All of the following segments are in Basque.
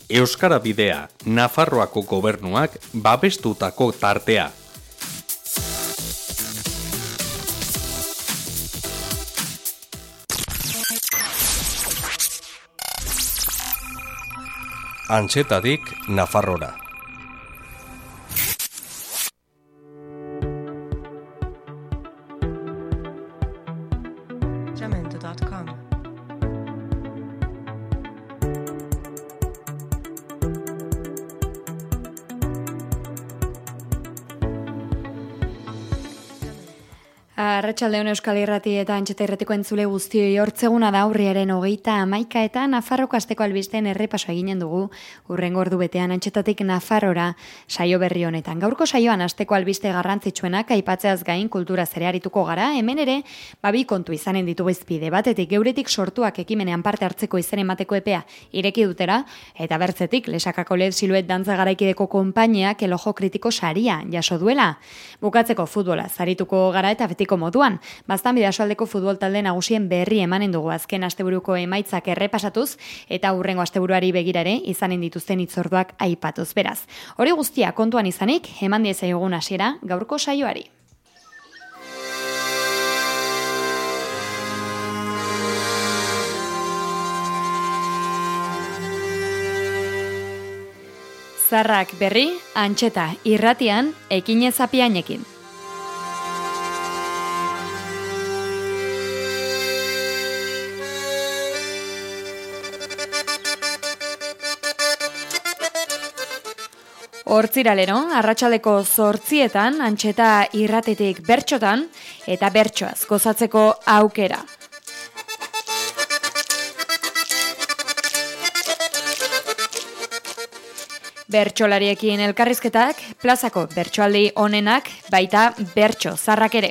Euskara Bidea, Nafarroako gobernuak babestutako tartea. Antxetadik Nafarrora. Arratsaldeon Euskal Irrati eta Antxeta Irratiko entzule guztioi, hortzeguna da urriaren 31 eta Nafarroko asteko albisteen errepaso eginen dugu hurrengo ordu betean Antxetatik Nafarrora saio berri honetan. Gaurko saioan asteko albiste garrantzitsuenak aipatzeaz gain kultura zerearituko gara, hemen ere bi kontu izanen ditugu izpide. Batetik geuretik sortuak ekimenean parte hartzeko izen emateko epea ireki dutera, eta bertzetik Lesakako LED Siluet dantza garaikideko konpainiak elojo kritiko saria jaso duela. Bukatzeko futbola zarituko gara eta betiko moduan. Baztan Bidasoaldeko futbol talde nagusien berri emanen dugu azken asteburuko emaitzak errepasatuz eta hurrengo asteburuari begirare izanen dituzten hitzorduak aipatuz. Beraz, hori guztia kontuan izanik, eman diezaiogun hasiera gaurko saioari. Zarrak berri, Antxeta Irratian, Ekinez Apiainekin. Hortziralero, arratsaldeko 8:00 Antxeta Irratetik bertxotan eta bertsoaz gozatzeko aukera. Bertsolariekin elkarrizketak, plazako bertsoaldi onenak, baita bertso zarrak ere.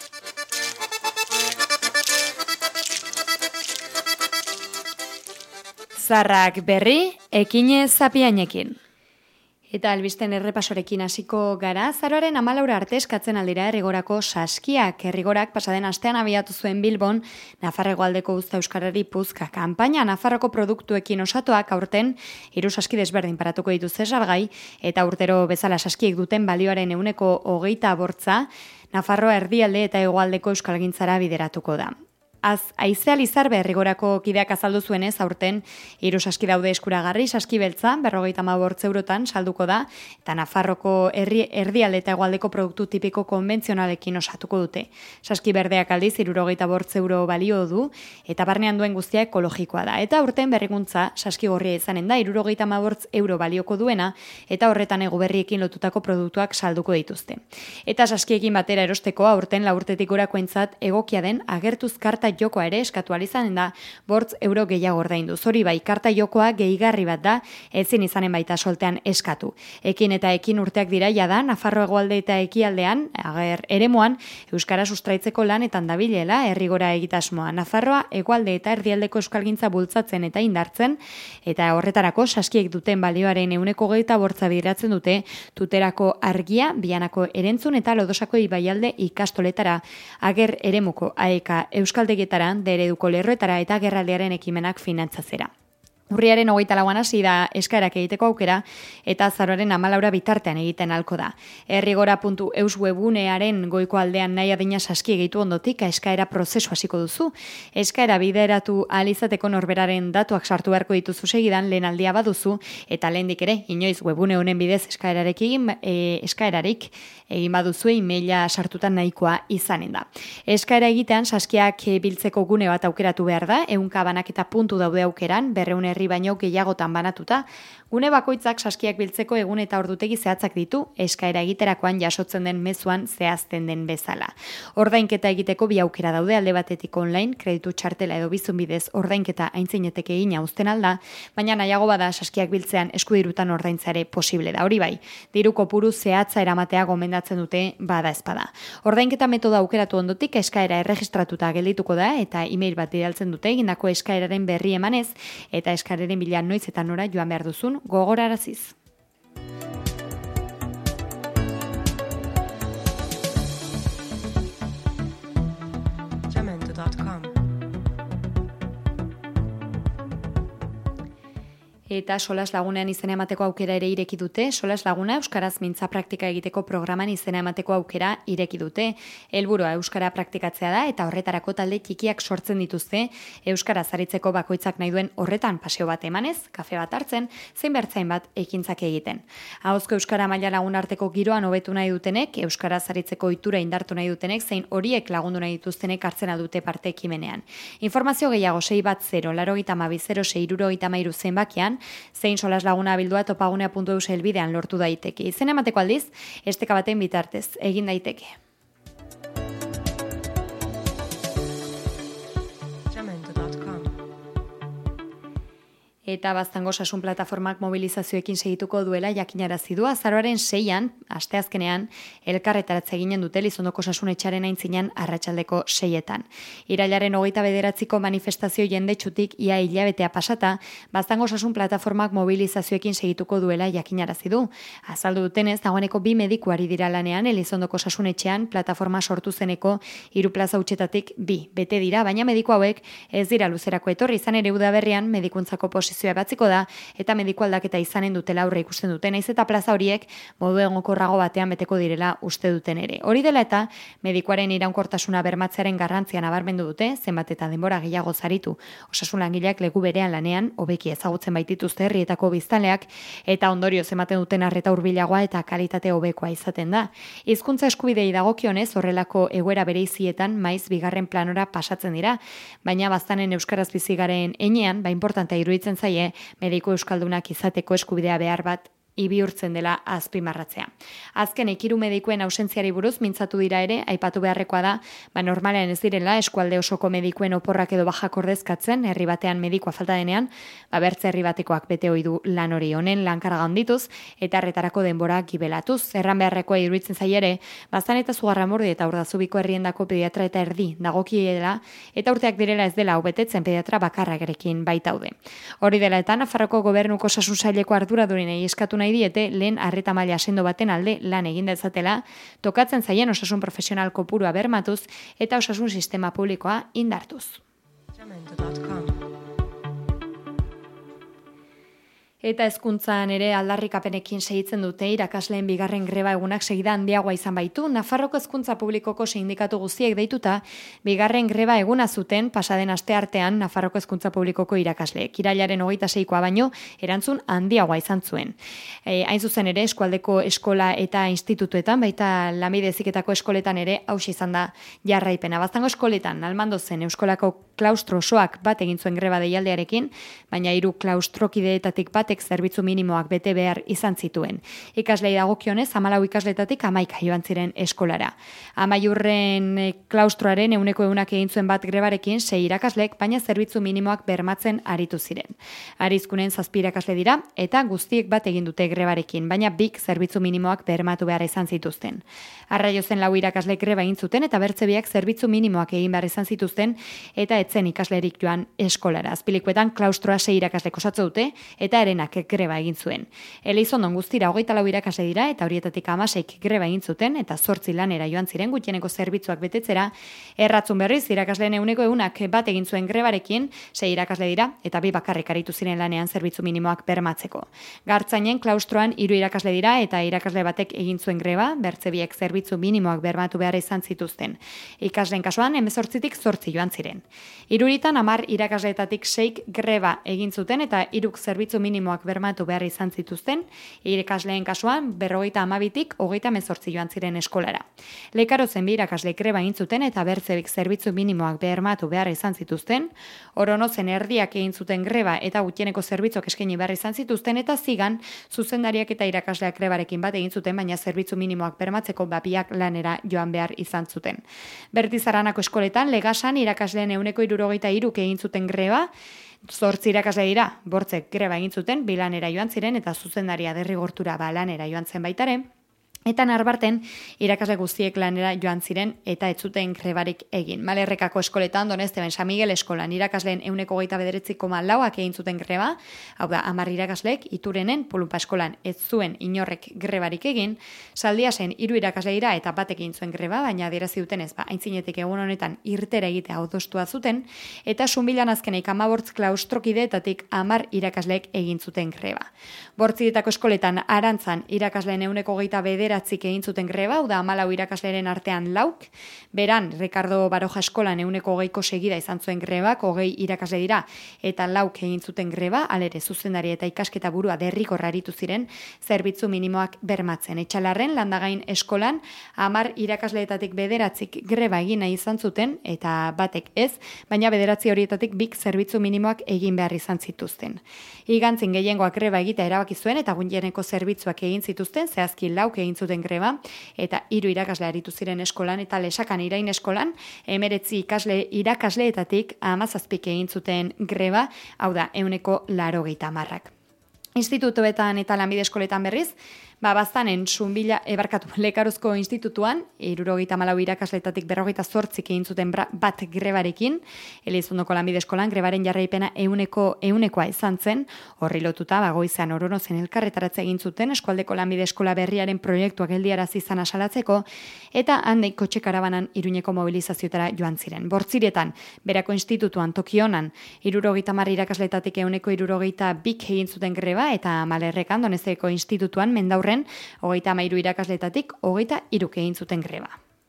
Zarrak berri, Ekinez Apiainekin. Eta albisten errepasorekin hasiko gara, azaroaren 14 arte eskatzen aldira Errigorako saskiak. Errigorak pasaden astean abiatu zuen Bilbon Nafarregoaldeko uzta euskarari puzka kanpaina. Nafarroko produktuekin osatuak aurten 3 saski desberdin paratuko dituzte salgai, eta urtero bezala saskiek duten balioaren 28% Nafarroa erdialde eta hegoaldeko euskalgintzara bideratuko da. Aizea Lizarbe Errigorako kideak azaldu zuenez, aurten 3 saski daude eskuragarri, saski beltza 58 eurotan salduko da, eta Nafarroko erdialde eta hegoaldeko produktu tipiko konbentzionalekin osatuko dute. Saski berdeak aldiz 78 euro balio du, eta barnean duen guztia ekologikoa da. Eta aurten berrikuntza saski gorria izanen da, 78 euro balioko duena, eta horretan eguberriekin lotutako produktuak salduko dituzte. Eta saskiekin batera erosteko aurten 4 urtetik gorakoentzat egokia den agertuz karta jokoa ere eskatu alizanen da, 8 euro gehiago ordaindu. Hori bai, karta jokoa gehigarri bat da, ezin izanen baita soltean eskatu. Ekin eta ekin urteak dira jada, Nafarro hegoalde eta ekialdean, eremuan, euskara sustraitzeko lanetan dabilela Errigora egitasmoa. Nafarroa hegoalde eta erdialdeko euskalgintza bultzatzen eta indartzen, eta horretarako saskiek duten balioaren 28% bideratzen dute, Tuterako argia, Bianako erentzun eta Lodosako ibaialde ikastoletara, Ager eremuko aeka euskaldegietara, dereduko lerroetara eta gerraldearen ekimenak finantzatzera. Urriaren 24an hasi da eskaerak egiteko aukera, eta azaroaren 14 bitartean egiten halko da. Errigora.eus webunearen goiko aldean nahi adina saski egitu ondotik eskaera prozesu hasiko duzu. Eskaera bideratu ahal izateko norberaren datuak sartu beharko dituzu segidan lehen aldia baduzu, eta lehendik ere, inoiz webune honen bidez eskaerarik egin baduzu e-maila sartutan nahikoa izanen da. Eskaera egitean saskiak biltzeko gune bat aukeratu behar da, 100 banaketa puntu daude aukeran, 200 herri baino gehiagotan banatuta. Gune bakoitzak saskiak biltzeko egun eta ordutegi zehatzak ditu, eskaera egiterakoan jasotzen den mezuan zehazten den bezala. Ordainketa egiteko bi aukera daude, alde batetik online, kreditu txartela edo bizun bidez ordainketa aintzinetek egina uzten alda, baina nahiago bada saskiak biltzean eskudirutan ordaintzare posible da. Hori bai, diru kopuru zehatza eramatea gomendatzen dute bada ezpada. Ordainketa metoda aukeratu ondotik eskaera erregistratuta geldituko da eta e-mail bat bidaltzen dute egindako eskaeraren berri emanez eta eskaeraren bila noiz eta nora joan behar duzun gogoraraziz. Eta solas lagunean izena emateko aukera ere ireki dute, solas laguna euskaraz mintza praktika egiteko programan izena emateko aukera ireki dute. Helburua euskara praktikatzea da eta horretarako talde txikiak sortzen dituzte, euskaraz aritzeko bakoitzak nahi duen horretan paseo bat emanez, kafe bat hartzen, zein bertzain bat ekintzak egiten. Ahozko euskara maila lagun arteko giroan hobetu nahi dutenek, euskaraz aritzeko ohitura indartu nahi dutenek, zein horiek lagundu nahi dituztenek hartzen dute parte ekimenean. Informazio gehiago 610 82 06 zenbakian, zein solas laguna bildua topagunea.eus helbidean lortu daiteke. Izen emateko aldiz, esteka baten bitartez egin daiteke. Eta Baztango Osasun Plataformak mobilizazioekin segituko duela jakinarazi du. Azaroaren 6an, asteazkenean, elkarretaratze eginen dute Lizondoko Osasun Etxearen aintzinean arratsaldeko 6etan. Irailaren 29ko manifestazio jendetsutik ia hilabetea pasata, Baztango Osasun Plataformak mobilizazioekin segituko duela jakinarazi du. Azaldu dutenez, dagoeneko 2 mediku ari dira lanean Lizondoko Osasun Etxean plataforma sortu zeneko 3 plaza hutsetatik 2 bete dira, baina mediku hauek ez dira luzerako etorri, izan ere udaberrian medikuntzako batziko da eta mediku aldaketa izanen dutela aurre ikusten dute, naiz eta plaza horiek modu egonkorrago batean beteko direla uste duten ere. Hori dela eta medikuaren iraunkortasuna bermatzearen garrantzia nabarmendu dute, zenbat eta denbora gehiago zaritu osasun langileak leku berean lanean hobeki ezagutzen baitituzte herrietako biztanleak eta ondorioz ematen duten arreta hurbilagoa eta kalitate hobekoa izaten da. Hizkuntza eskubidei dagokionez horrelako egoera bereizietan maiz bigarren planora pasatzen dira, baina Baztanen euskaraz bizi garen heinean, importantea iruditzen zaie mediku euskaldunak izateko eskubidea behar bat ibihurtzen dela azpimarratzea. Azken 3 medikuen ausentziari buruz mintzatu dira ere, aipatu beharrekoa da, normalean ez direla eskualde osoko medikuen oporrak edo bajak ordezkatzen, herri batean medikua falta denean, bertze herri batekoak bete ohi du lan hori honen lankarga handituz eta arretarako denbora gibelatuz. Erran beharrekoa iruditzen zaie ere, Baztan eta Zugarramurdi eta Urdazubiko herriendako pediatra eta erdi dagokiela eta urteak direla ez dela hau betetzen pediatra bakarrarekin baitaude. Hori dela eta Nafarroko Gobernuko Osasun Saileko arduradurinei eskatu nahi diete lehen arreta maila sendo baten alde lan egin dezatela, tokatzen zaien osasun profesional kopurua bermatuz eta osasun sistema publikoa indartuz. Eta hezkuntzan ere aldarrikapenekin segitzen dute irakasleen bigarren greba egunak segida handiagoa izan baitu. Nafarroko hezkuntza publikoko sindikatu guztiek deituta bigarren greba eguna zuten pasaden asteartean Nafarroko hezkuntza publikoko irakasleek. Irailaren 26koa baino erantzun handiagoa izan zuen. Hain zuzen ere eskualdeko eskola eta institutuetan, baita lanbide heziketako eskoletan ere hauxe izan da jarraipena. Baztango eskoletan almando zen euskolako klaustro osoak bat egin zuen greba deialdiarekin, baina 3 klaustrokideetatik batek zerbitzu minimoak bete behar izan zituen. Ikaslei dagokionez 14 ikasletatik 11 joan ziren eskolara. Amaiurren klaustroaren 100% egin zuen bat grebarekin 6 irakaslek, baina zerbitzu minimoak bermatzen aritu ziren. Arizkunen 7 irakasle dira eta guztiek bat egin dute grebarekin, baina 2 zerbitzu minimoak bermatu behar izan zituzten. Arraiozen 4 irakasle greba egin zuten eta bertze biak zerbitzu minimoak egin behar izan zituzten eta etzen ikaslerik joan eskolara. Azpilikuetan klaustroa 6 irakaslek osatze dute eta erenak greba egin zuen. Elizondon guztira 24 irakasle dira eta horietatik 16 greba egin zuten eta 8 lanera joan ziren gutxieneko zerbitzuak betetzera. Erratzun berriz irakasleen 100% bat egin zuen grebarekin, 6 irakasle dira eta 2 bakarrik aritu ziren lanean zerbitzu minimoak bermatzeko. Gartzainen klaustroan 3 irakasle dira eta irakasle batek egin zuen greba, bertze biek zerbitzu minimoak bermatu behar izan zituzten. Ikasleen kasuan 18tik 8 joan ziren. Iruritan 10 irakasleetatik 6 greba egin zuten eta 3 zerbitzu minimoak bermatu behar izan zituzten, irakasleen kasuan 52tik 38 joan ziren eskolara. Lekarozen 2 irakasle greba egin zuten eta bertzebik zerbitzu minimoak bermatu behar izan zituzten, Oronozen erdiak egin zuten greba eta gutxieneko zerbitzuak eskaini behar izan zituzten eta Zigan zuzendariak eta irakasleak grebarekin bat egin zuten, baina zerbitzu minimoak bermatzeko bapiak lanera joan behar izan zuten. Bertizaranako eskoletan Legasan irakasleen 163 egin zuten greba, 8 irakasle dira, bortzek greba egin zuten, bilanera joan ziren eta zuzendaria derrigortura lanera joan zen baitare. Eta narbarten, irakasle guztiek lanera joan ziren eta ez zuten grebarik egin. Malerrekako eskoletan, Donezteben San Miguel eskolan irakasleen 29,4%ak egin zuten greba, hau da, 10 irakaslek, Iturenen, Pulupa eskolan ez zuen inorrek grebarik egin, Saldiasen 3 irakasle dira eta batek egin zuen greba, baina adierazi dutenez, aintzinetik egun honetan irtera egitea adostua zuten, eta Sunbilan azkeneik 15 klaustrokideetatik 10 irakasleek egin zuten greba. Bortzidetako eskoletan Arantzan irakasleen 29 egin zuten greba, hau da 14 irakasleren artean 4, beran Ricardo Baroja eskolan 20ko segida izan zuen grebak, 20 irakasle dira eta 4 egin zuten greba, alere zuzendari eta ikasketa burua derrigorra aritu ziren zerbitzu minimoak bermatzen. Etxalarren Landagain eskolan 10 irakasleetatik 9 greba egin nahi izan zuten eta batek ez, baina 9 horietatik 2 zerbitzu minimoak egin behar izan zituzten. Igantzin gehiengoak greba egitea erabaki zuen eta gunjeneko zerbitzuak egin zituzten, zehazki 4 egin zuten greba, eta 3 irakasle aritu ziren eskolan, eta Lesakan Irain eskolan, 19 irakasleetatik 17 egin zuten greba, hau da, 80%. Institutoetan eta lanbide eskoletan berriz, Baztanen Lekaruzko institutuan, 74 irakasletatik 48 egin zuten bat grebarekin, Elizondoko lanbide eskolan grebaren jarraipena 100%koa izan zen, horri lotuta Goizean Oronozen elkarretaratze egin zuten eskualdeko lanbide eskola berriaren proiektuak geldiarazi izan asalatzeko, eta handik kotxe karabanan Iruñeko mobilizazioetara joan ziren. Bortziretan, Berako institutuan Tokionan 70 irakasletatik 162 egin zuten greba, eta Malerrekan Donezteko institutuan Mendaurren 33 irakasletatik 23 egin zuten greba.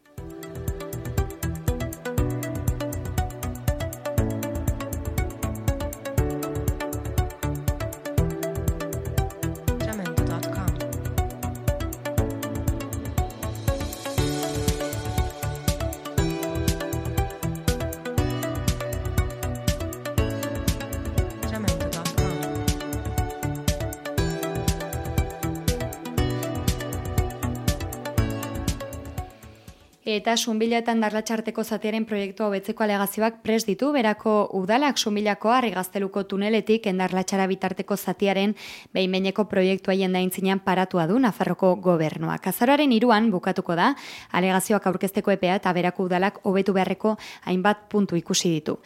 Eta Sunbila eta Endarlatxarteko zatiaren proiektua hobetzeko alegazioak prest ditu, Berako udalak Sunbilako Harri Gazteluko tuneletik Endarlatxara bitarteko zatiaren behin-behineko proiektua jendaintzinean paratua du Nafarroko gobernuak. Azaroaren 3 bukatuko da, alegazioak aurkezteko epea eta Berako udalak hobetu beharreko hainbat puntu ikusi ditu.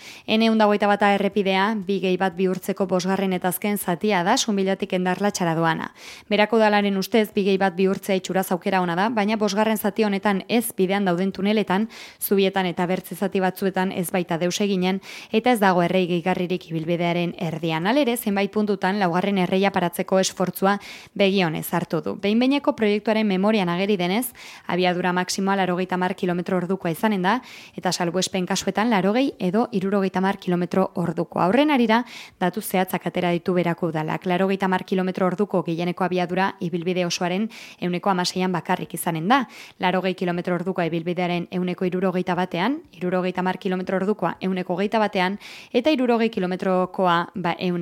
N121 errepidea, 2+1 bihurtzeko 5. eta azken zatia da Sunbilatik Endarlatxara doana. Berako udalaren ustez 2+1 bihurtzea itxuraz aukera ona da, baina 5. zati honetan ez bidean dauden tuneletan, zubietan eta bertze zati batzuetan ez baita deus eginen, eta ez dago errei gehigarririk ibilbidearen erdian. Alere, zenbait puntutan 4. erreia paratzeko esfortzua begionez hartu du. Behin-behineko proiektuaren memorian ageri denez, abiadura maksimoa 80 km/h izanen da, eta salbuespen kasuetan 80 edo 70 km/h. Horren arira, datu zehatzak atera ditu Berako udalak. 80 km/h gehieneko abiadura ibilbide osoaren 16%an bakarrik izanen da. 80 km/h ibilbidearen 171-ean, 70 km/h 121-ean, eta 60 km/h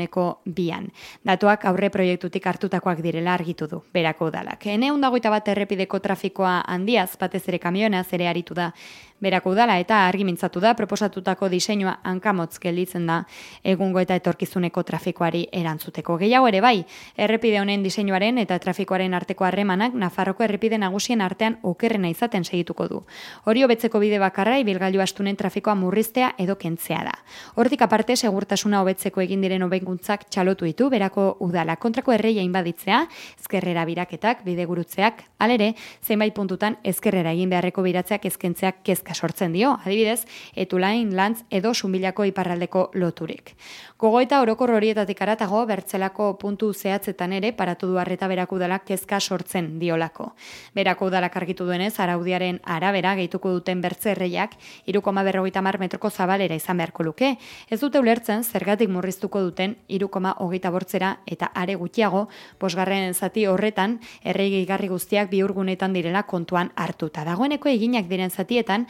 102-an. Datuak aurre proiektutik hartutakoak direla argitu du Berako udalak. N121 errepideko trafikoa handiaz, batez ere kamionaz ere aritu da Berako udala, eta argi mintzatu da proposatutako diseinua hankamotz gelditzen da egungo eta etorkizuneko trafikoari erantzuteko. Gehiago ere bai, errepide honen diseinuaren eta trafikoaren arteko harremanak Nafarroko errepide nagusien artean okerrena izaten segituko du. Hori hobetzeko bide bakarra ibilgailu astunen trafikoa murriztea edo kentzea da. Hortik aparte, segurtasuna hobetzeko egin diren hobekuntzak txalotu ditu Berako udala. Kontrako erreia inbaditzea, ezkerrera biraketak, bidegurutzeak, alere, zenbait puntutan ezkerrera egin beharreko biratzeak ezkentzeak kezka sortzen dio, adibidez, Etulain, Lantz edo Sunbilako iparraldeko loturik. Gogoeta orokor horietatik aratago, bertzelako puntu zehatzetan ere paratu du arreta Berako udalak kezka sortzen diolako. Berako udalak argitu duenez, araudiaren arabera gehituko duten bertze erreiak 3,50 metroko zabalera izan beharko luke. Ez dute ulertzen zergatik murriztuko duten 3,28 eta are gutxiago, 5. zati horretan errei gehigarri guztiak bihurgunetan direla kontuan hartuta. Dagoeneko eginak diren zatietan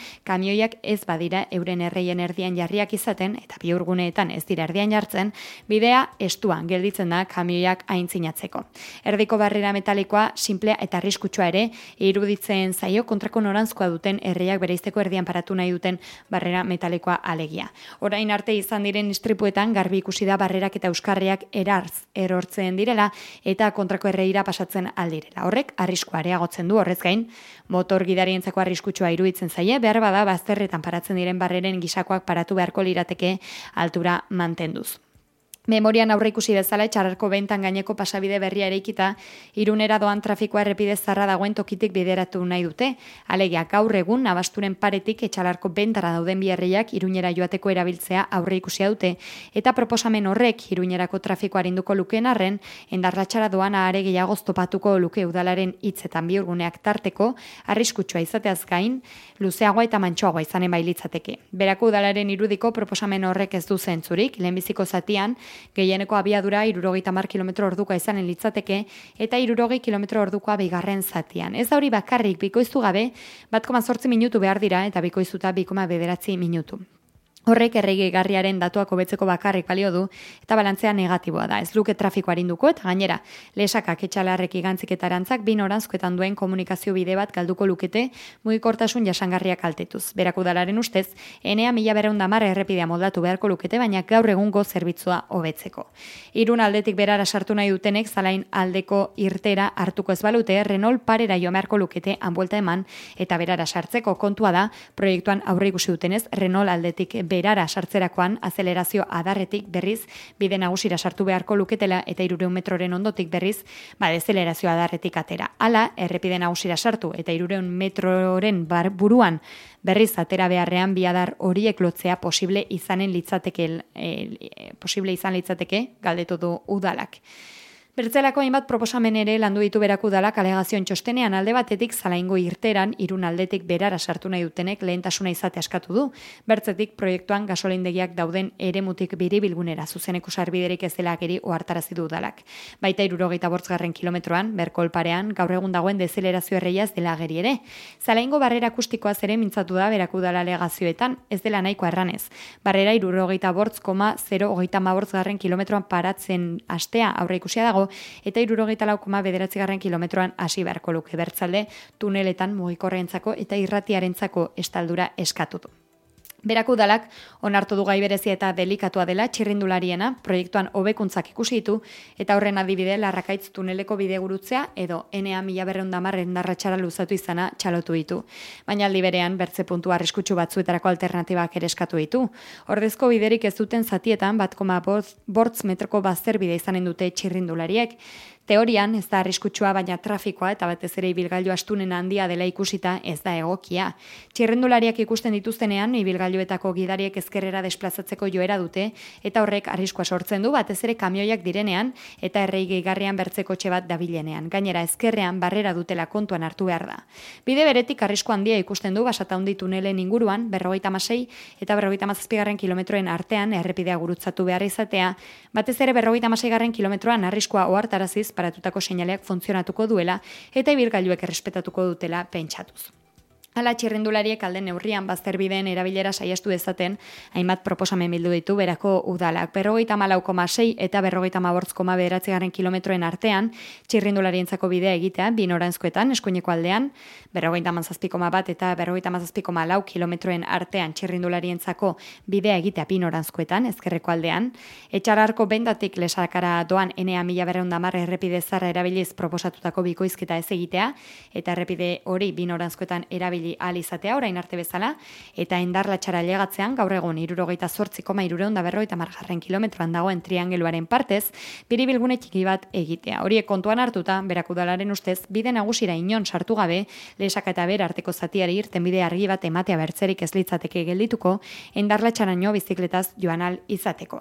kamioiak ez badira euren erreien erdian jarriak izaten, eta bihurguneetan ez dira erdian jartzen, bidea estuan gelditzen da kamioiak aintzinatzeko. Erdiko barrera metalikoa simplea eta arriskutsua ere iruditzen zaio kontrako noranzkoa duten erreiak bereizteko erdian paratu nahi duten barrera metalikoa alegia. Orain arte izan diren istripuetan garbi ikusi da barrerak eta euskarriak erortzen direla eta kontrako erreira pasatzen aldirela. Horrek arriskua areagotzen du, horrez gain, motor gidarientzako arriskutsua iruditzen zaie, behar bada bazterretan paratzen diren barreren gisakoak paratu beharko lirateke altura mantenduz. Memorian aurreikusi bezala Etxalarko bentan gaineko pasabide berria eraikita, Irunera doan trafikoa errepide zarra dagoen tokitik bideratu nahi dute. Alegia, gaur egun Nabasturen paretik Etxalarko bentara dauden bi herriak Irunera joateko erabiltzea aurreikusia dute, eta proposamen horrek Irunerako trafikoa arinduko lukeen arren, Endarlatxara doana are gehiago topatuko luke udalaren hitzetan bihurguneak tarteko, arriskutsua izateaz gain, luzeagoa eta mantsoagoa izanen bailitzateke. Berako udalaren irudiko proposamen horrek ez du zentzurik, lehenbiziko zatian, gehieneko abiadura 70 km/h izanen litzateke eta 60 km/h bigarren zatian. Ez da hori bakarrik bikoiztu gabe 1,8 minutu behar dira eta bikoiztuta 2,9 minutu. Horrek erreigarriaren datuak hobetzeko bakarrik balio du eta balantzea negatiboa da. Ez luke trafiko arinduko eta gainera lesakak Etxalarrek igantziketarantzak bi noranzkoetan duen komunikazio bide bat galduko lukete mugikortasun jasangarriak kaltetuz. Berako udalaren ustez, Enea 1210 errepidea moldatu beharko lukete, baina gaur egungo zerbitzua hobetzeko. Irun aldetik berara sartu nahi dutenek Zalain aldeko irtera hartuko ez balute, Renault parera jo beharko lukete hanbuelta eman eta berara sartzeko kontua da, proiektuan aurreikusi dutenez Renault aldetik berara sartzerakoan azelerazio adarretik berriz bide nagusira sartu beharko luketela eta 300 metroren ondotik berriz dezelerazio adarretik atera. Hala, errepide nagusira sartu eta 300 metroren buruan berriz atera beharrean bi adar horiek lotzea posible izan litzateke galdetu du udalak. Bertzelako hainbat proposamen ere landu ditu Berako udalak alegazioen txostenean, alde batetik Zalaingo irteran Irun aldetik berara sartu nahi dutenek lehentasuna izate askatu du. Bertzetik proiektuan gasolindegiak dauden eremutik biribilgunera zuzeneko sarbiderik ez dela ageri ohartarazi du udalak. Baita 75. kilometroan Berkolparean gaur egun dagoen dezelerazio erreia ez dela ageri ere. Zalaingo barrera akustikoaz ere mintzatu da Berako udala alegazioetan, ez dela nahikoa erranez. Barrera 78,035 kilometroan paratzen astea aurreikusia dago eta 74,9 kilometroan hasi beharko luke. Bertzalde tuneletan mugikorrentzako eta irratiarentzako estaldura eskatu du. Berako udalak onartu du gai berezia eta delikatua dela txirrindulariena, proiektuan hobekuntzak ikusi ditu eta horren adibide Larrakaitz tuneleko bidegurutzea edo Enea 1210 Endarlatxara luzatu izana txalotu ditu. Baina aldi berean bertze puntu arriskutsu batzuetarako alternatibak ere eskatu ditu. Ordezko biderik ez duten zatietan 1,5 metroko bazterbide izanen dute txirrindulariek. Teorian ez da arriskutsua, baina trafikoa eta batez ere ibilgailu astunen handia dela ikusita ez da egokia. Txirrendulariak ikusten dituztenean ibilgailuetako gidariek ezkerrera desplazatzeko joera dute eta horrek arriskua sortzen du batez ere kamioiak direnean eta errei gehigarrian bertze kotxe bat dabilenean. Gainera ezkerrean barrera dutela kontuan hartu behar da. Bide beretik arrisko handia ikusten du Basataundi tunelen inguruan 56 eta 57. kilometroen artean errepidea gurutzatu behar izatea, batez ere 56. kilometroan arriskoa ohartaraziz paratutako seinaleak funtzionatuko duela eta ibilgailuek errespetatuko dutela pentsatuz. Hala txirrindulariek alde neurrian bazterbideen erabilera saihestu dezaten hainbat proposamen bildu ditu Berako udalak. 54,6 eta 58,9 kilometroen artean txirrindularientzako bidea egitea bi noranzkoetan eskuineko aldean, 57,1 eta 57,4 kilometroen artean txirrindularientzako bidea egitea bi noranzkoetan ezkerreko aldean, Etxalarko bendatik Lesakara doan Enea 1210 errepide zarra erabiliz proposatutako bikoizketa ez egitea eta errepide hori bi noranzkoetan erabili ahal izatea orain arte bezala, eta Endarlatxara legatzean gaur egun 78,350 kilometroan dagoen triangeluaren partez, biribilgune txiki bat egitea. Horiek kontuan hartuta, Berako udalaren ustez, bide nagusira inon sartu gabe, Lesaka eta Bera arteko zatiari irtenbide argi bat ematea bertzerik ez litzateke geldituko, Endarlatxaraino bizikletaz joan ahal izateko.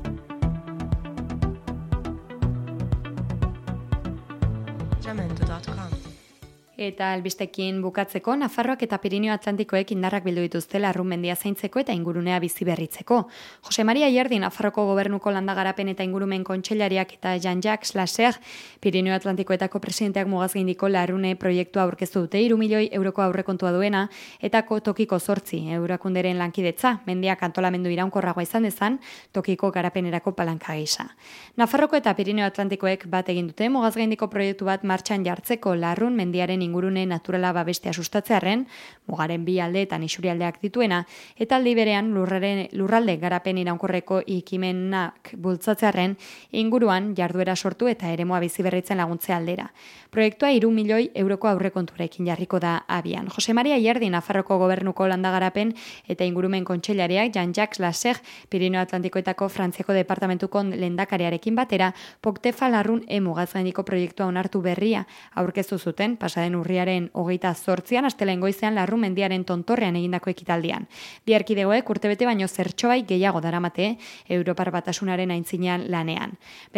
Jamendo.com Eta albistekin bukatzeko, Nafarroak eta Pirinio Atlantikoek indarrak bildu dituzte Larrun mendia zaintzeko eta ingurunea bizi berritzeko. Jose Maria Ayerdi, Nafarroko Gobernuko Landagarapen eta Ingurumen Kontseilariak eta Jean-Jacques Lasser, Pirinio Atlantikoetako presidenteak mugazgaindiko Larrune proiektua aurkeztu dute 3 milioi euroko aurrekontua duena eta tokiko 8 eurakunderen lankidetza, mendiak antolamendu iraunkorragoa izan dezan, tokiko garapenerako palanka gisa. Nafarroko eta Pirinio Atlantikoek bat egin dute mugazgaindiko proiektu bat martxan jartzeko Larrun mendiaren ingurune naturala babestea sustatzearren, mugaren bi aldeetan isurialdeak dituena, eta aldi berean lurralde garapen iraunkorreko ekimenak bultzatzearren, inguruan jarduera sortu eta eremua bizi berritzen laguntzea aldera. Proiektua 3 milioi euroko aurrekonturekin jarriko da abian. Jose Maria Ayerdi, Nafarroko Gobernuko Landagarapen eta Ingurumen Kontseilariak, Jean-Jacques Lasser, Pirinio Atlantikoetako Frantziako departamentuko lehendakariarekin batera, Poktefa Larrun mugazgaindiko proiektua onartu berria aurkeztu zuten, pasaden urriaren 28an, astelehen goizean Larrun mendiaren tontorrean egindako ekitaldian. Bi erkidegoek urtebete baino zertxobai gehiago daramate Europar Batasunaren aintzinean lanean.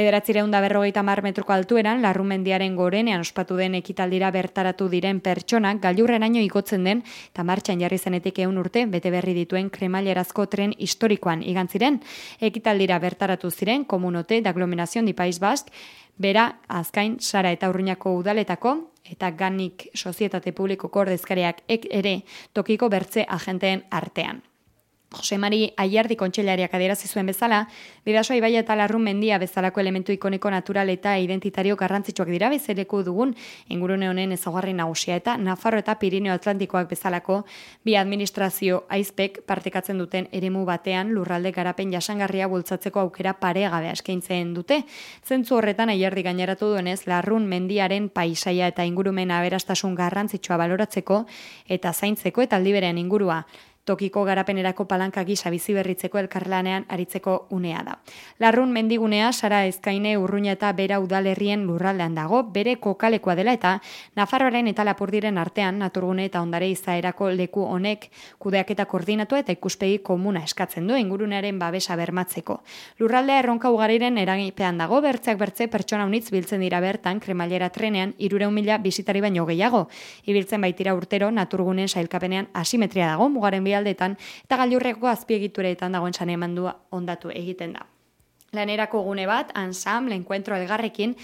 950 metroko altueran, Larrun mendiaren gorenean ospatu den ekitaldira bertaratu diren pertsonak gailurreraino igotzen den eta martxan jarri zenetik 100 urte bete berri dituen kremailerazko tren historikoan igantziren. Ekitaldira bertaratu ziren Komunote d'Agglomération du País Basque, Bera, Azkain, Sara eta Urruñako udaletako eta Ganik sozietate publikoko ordezkariak ere tokiko bertze agenteen artean. Jose Mari Ayerdi kontseilariak adierazi zuen bezala, Bidasoa ibaia eta Larrun mendia bezalako elementu ikoniko natural eta identitario garrantzitsuak dira bezaleku dugun ingurune honen ezaugarri nagusia eta Nafarro eta Pirinio Atlantikoak bezalako bi administrazio aizpek partekatzen duten eremu batean lurralde garapen jasangarria bultzatzeko aukera paregabea eskaintzen dute. Zentzu horretan Ayerdi gaineratu duenez Larrun mendiaren paisaia eta ingurumen aberastasun garrantzitsua baloratzeko eta zaintzeko eta aldi berean ingurua tokiko garapenerako palanka gisa bizi berritzeko elkarlanean aritzeko unea da. Larrun mendigunea Sara Ezkaine, Urruña eta Bera udalerrien lurraldean dago, bere kokalekoa dela eta Nafarroaren eta Lapurdiren artean naturgune eta ondare izaerako leku honek kudeaketa koordinatu eta ikuspegi komuna eskatzen du ingurunearen babesa bermatzeko. Lurraldea erronka ugariren eragipean dago, bertzeak bertze pertsona unitz biltzen dira bertan kremailera trenean 300.000 bisitari baino gehiago. Ibiltzen baitira urtero naturgunen sailkapenean asimetria dago, mugaren aldetan eta gailurreko azpiegituretan dagoen saneamendua ondatu egiten da. Lanerako gune bat, Ensemble, Encuentro Elgarrekin,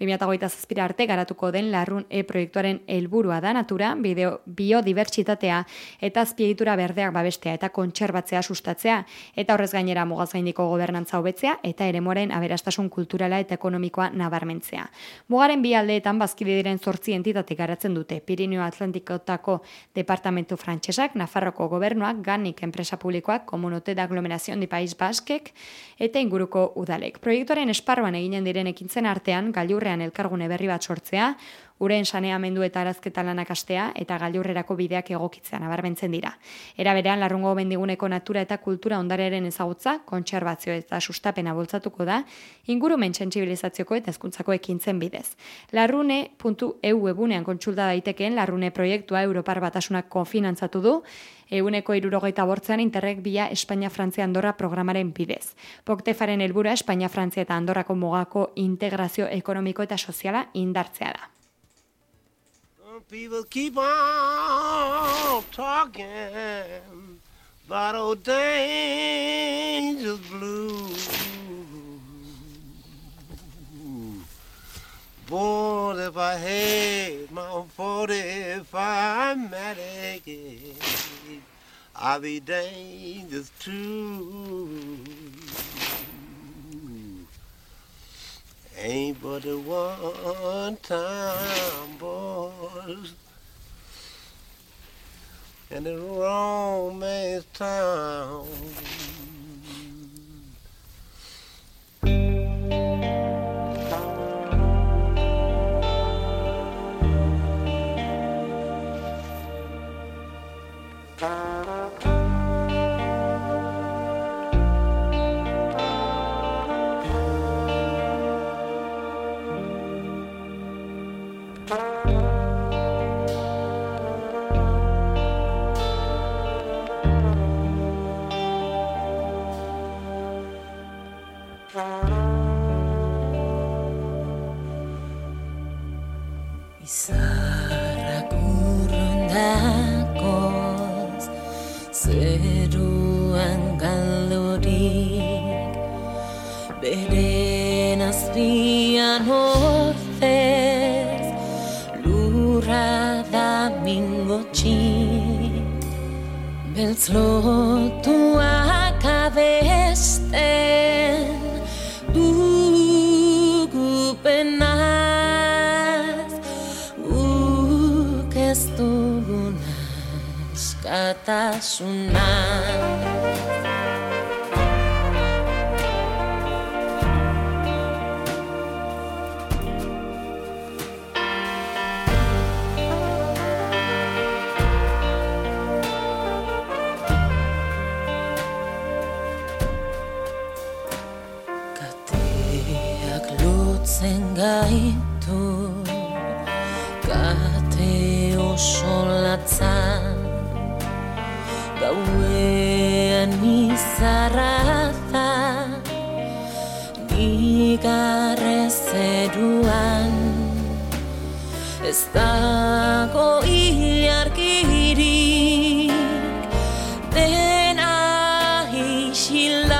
2027 arte garatuko den Larrun proiektuaren helburua da natura, biodibertsitatea eta azpiegitura berdeak babestea eta kontserbatzea sustatzea, eta horrez gainera mugazgaindiko gobernantza hobetzea eta eremuaren aberastasun kulturala eta ekonomikoa nabarmentzea. Mugaren bi aldeetan bazkide diren 8 entitate garatzen dute, Pirinio Atlantikotako departamentu frantsesak, Nafarroko gobernuak, Ganik enpresa publikoak, Komunote d'Agglomération du País Basquek eta inguruko udalek. Proiektuaren esparruan eginen diren ekintzen artean, gailurrean elkargune berri bat sortzea, uren saneamendu eta arazketa lanak astea eta gailurrerako bideak egokitzea nabarmentzen dira. Era berean, Larrungo mendiguneko natura eta kultura ondarearen ezagutza, kontserbazio eta sustapena bultzatuko da, ingurumen sentsibilizazioko eta hezkuntzako ekintzen bidez. Larrune.eu webunean kontsulta daitekeen Larrune proiektua Europar Batasunak kofinantzatu du, 168an Interreg via Espainia-Frantzia Andorra programaren bidez. Poktefaren helburua Espainia-Frantzia eta Andorrako mugako integrazio ekonomiko eta soziala indartzea da. People keep on talking about old days blue. Boy, if I had my 45 Matic, I'd be dangerous too. Ain't but a one time, boys, and a romance town. Izarrak beren azpian ordez, lurra da mingotxi, beltz lotuak abesten, dugu penaz, guk ez dugun askatasuna. Gaitu kate oso latzan, gauean izarra da, nigarre zeruan, ez dago ilargirik, dena isila.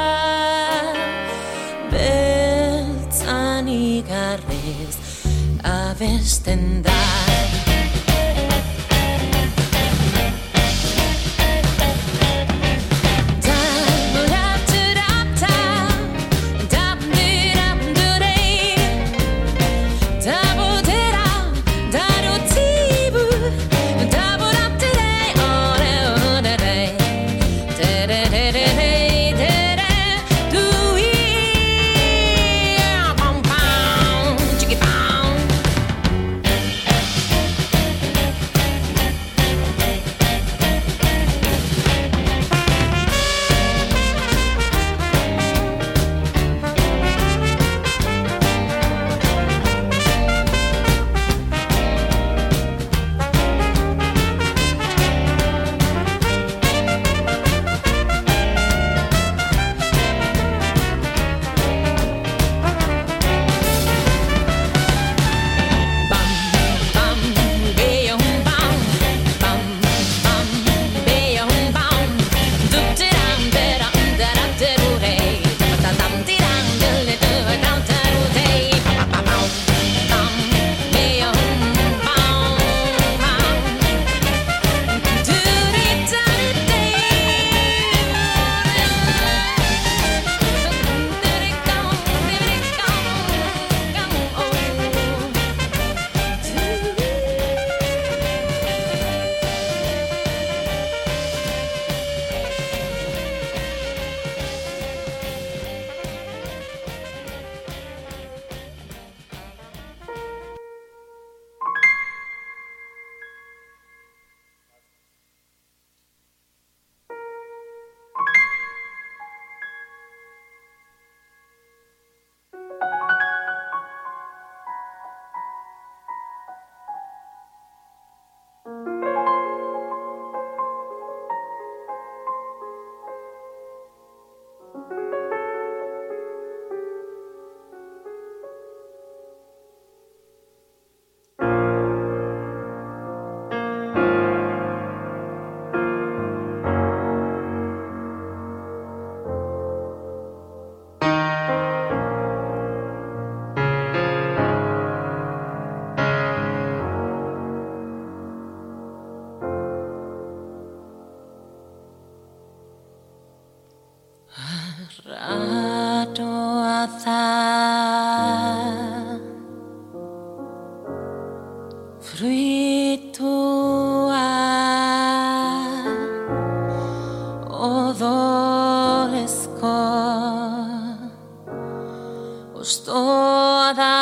Igarrez abesten da. Ratoa da fruitua odolezko ostoa da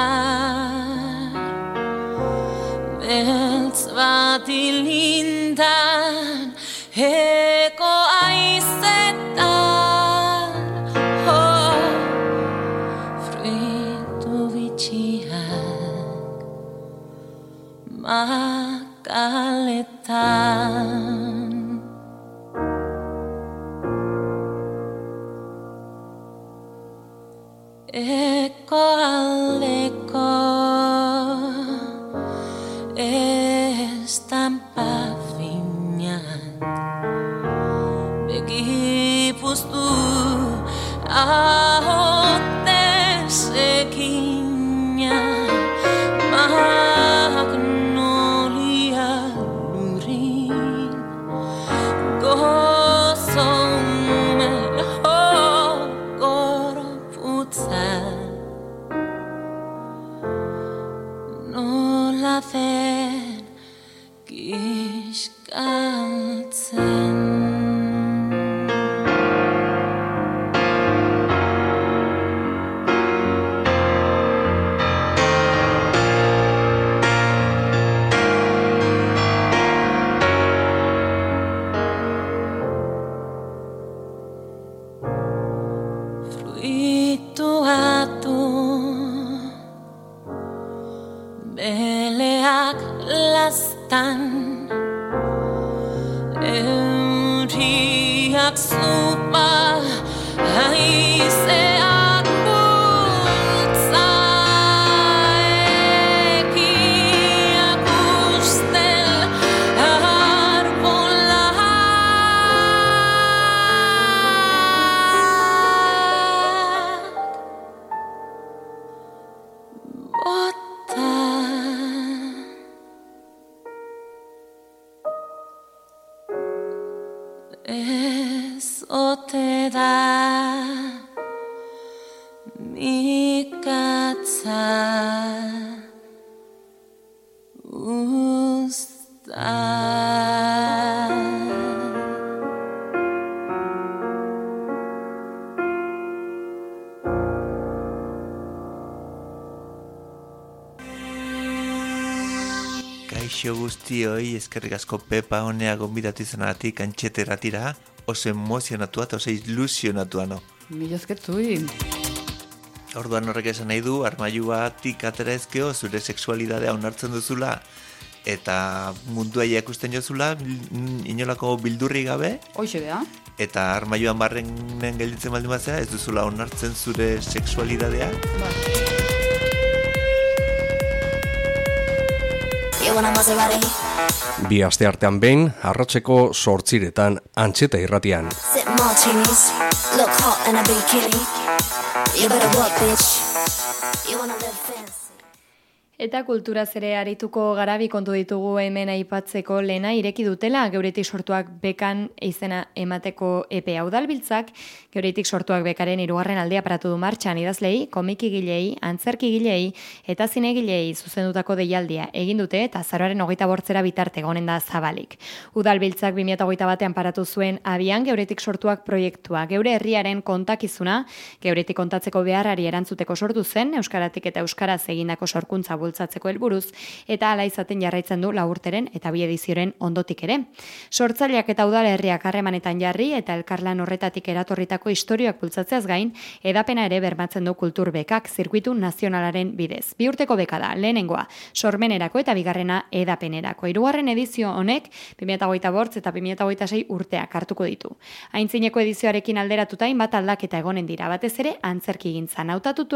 beltz bat ilindan eko aizetan fruitu bitxiak makaletan eko aldeko estampa finak begipuztu Fruituatu beleak lastan euriak zupa haizeak bultza ekiak ustel ez ote da mikatza uzta. Kaixo guztioi, eskerrik asko Pepa honea gonbidatu izanatik antxeteratira, oso emozionatua eta oso ilusionatua, no? Mila eskertzui. Orduan horrek esan nahi du, armailuatik atera ezkeo zure sexualidadea onartzen duzula eta mundua ikusten jozula, inolako bildurri gabe. Hoxe beha. Eta armailuan barrenen gelditzen baldin bazea, ez duzula onartzen zure sexualidadea. Bi aste artean behin, arratseko 8:00 Antxeta irratian. Eta kulturaz ere arituko garabi kontu ditugu hemen aipatzeko lehena ireki dutela geuretik sortuak bekan izena emateko epea udalbiltzak, geuretik sortuak bekaren 3. aldea paratu du martxan idazlei, komikigilei, antzerkigilei eta zinegilei zuzendutako deialdia egin dute eta azaroaren 28 bitarte egonen da zabalik. Udalbiltzak 2021 paratu zuen abian geuretik sortuak proiektua, geure herriaren kontakizuna, geuretik kontatzeko beharrari erantzuteko sortu zen, euskaratik eta euskaraz egindako sorkuntza bultzatzeko helburuz eta hala izaten jarraitzen du 4 urteren eta 2 edizioren ondotik ere. Sortzaileak eta udalerriak harremanetan jarri eta elkarlan horretatik eratorritako istorioak bultzatzeaz gain, edapena ere bermatzen du kultur bekak zirkuitu nazionalaren bidez. 2 urteko beka da, lehenengoa sormenerako eta bigarrena edapenerako. 3. edizio honek 2025 eta 2026 urteak hartuko ditu. Aintzineko edizioarekin alderatuta hainbat aldaketa egonen dira, batez ere antzerkigintzan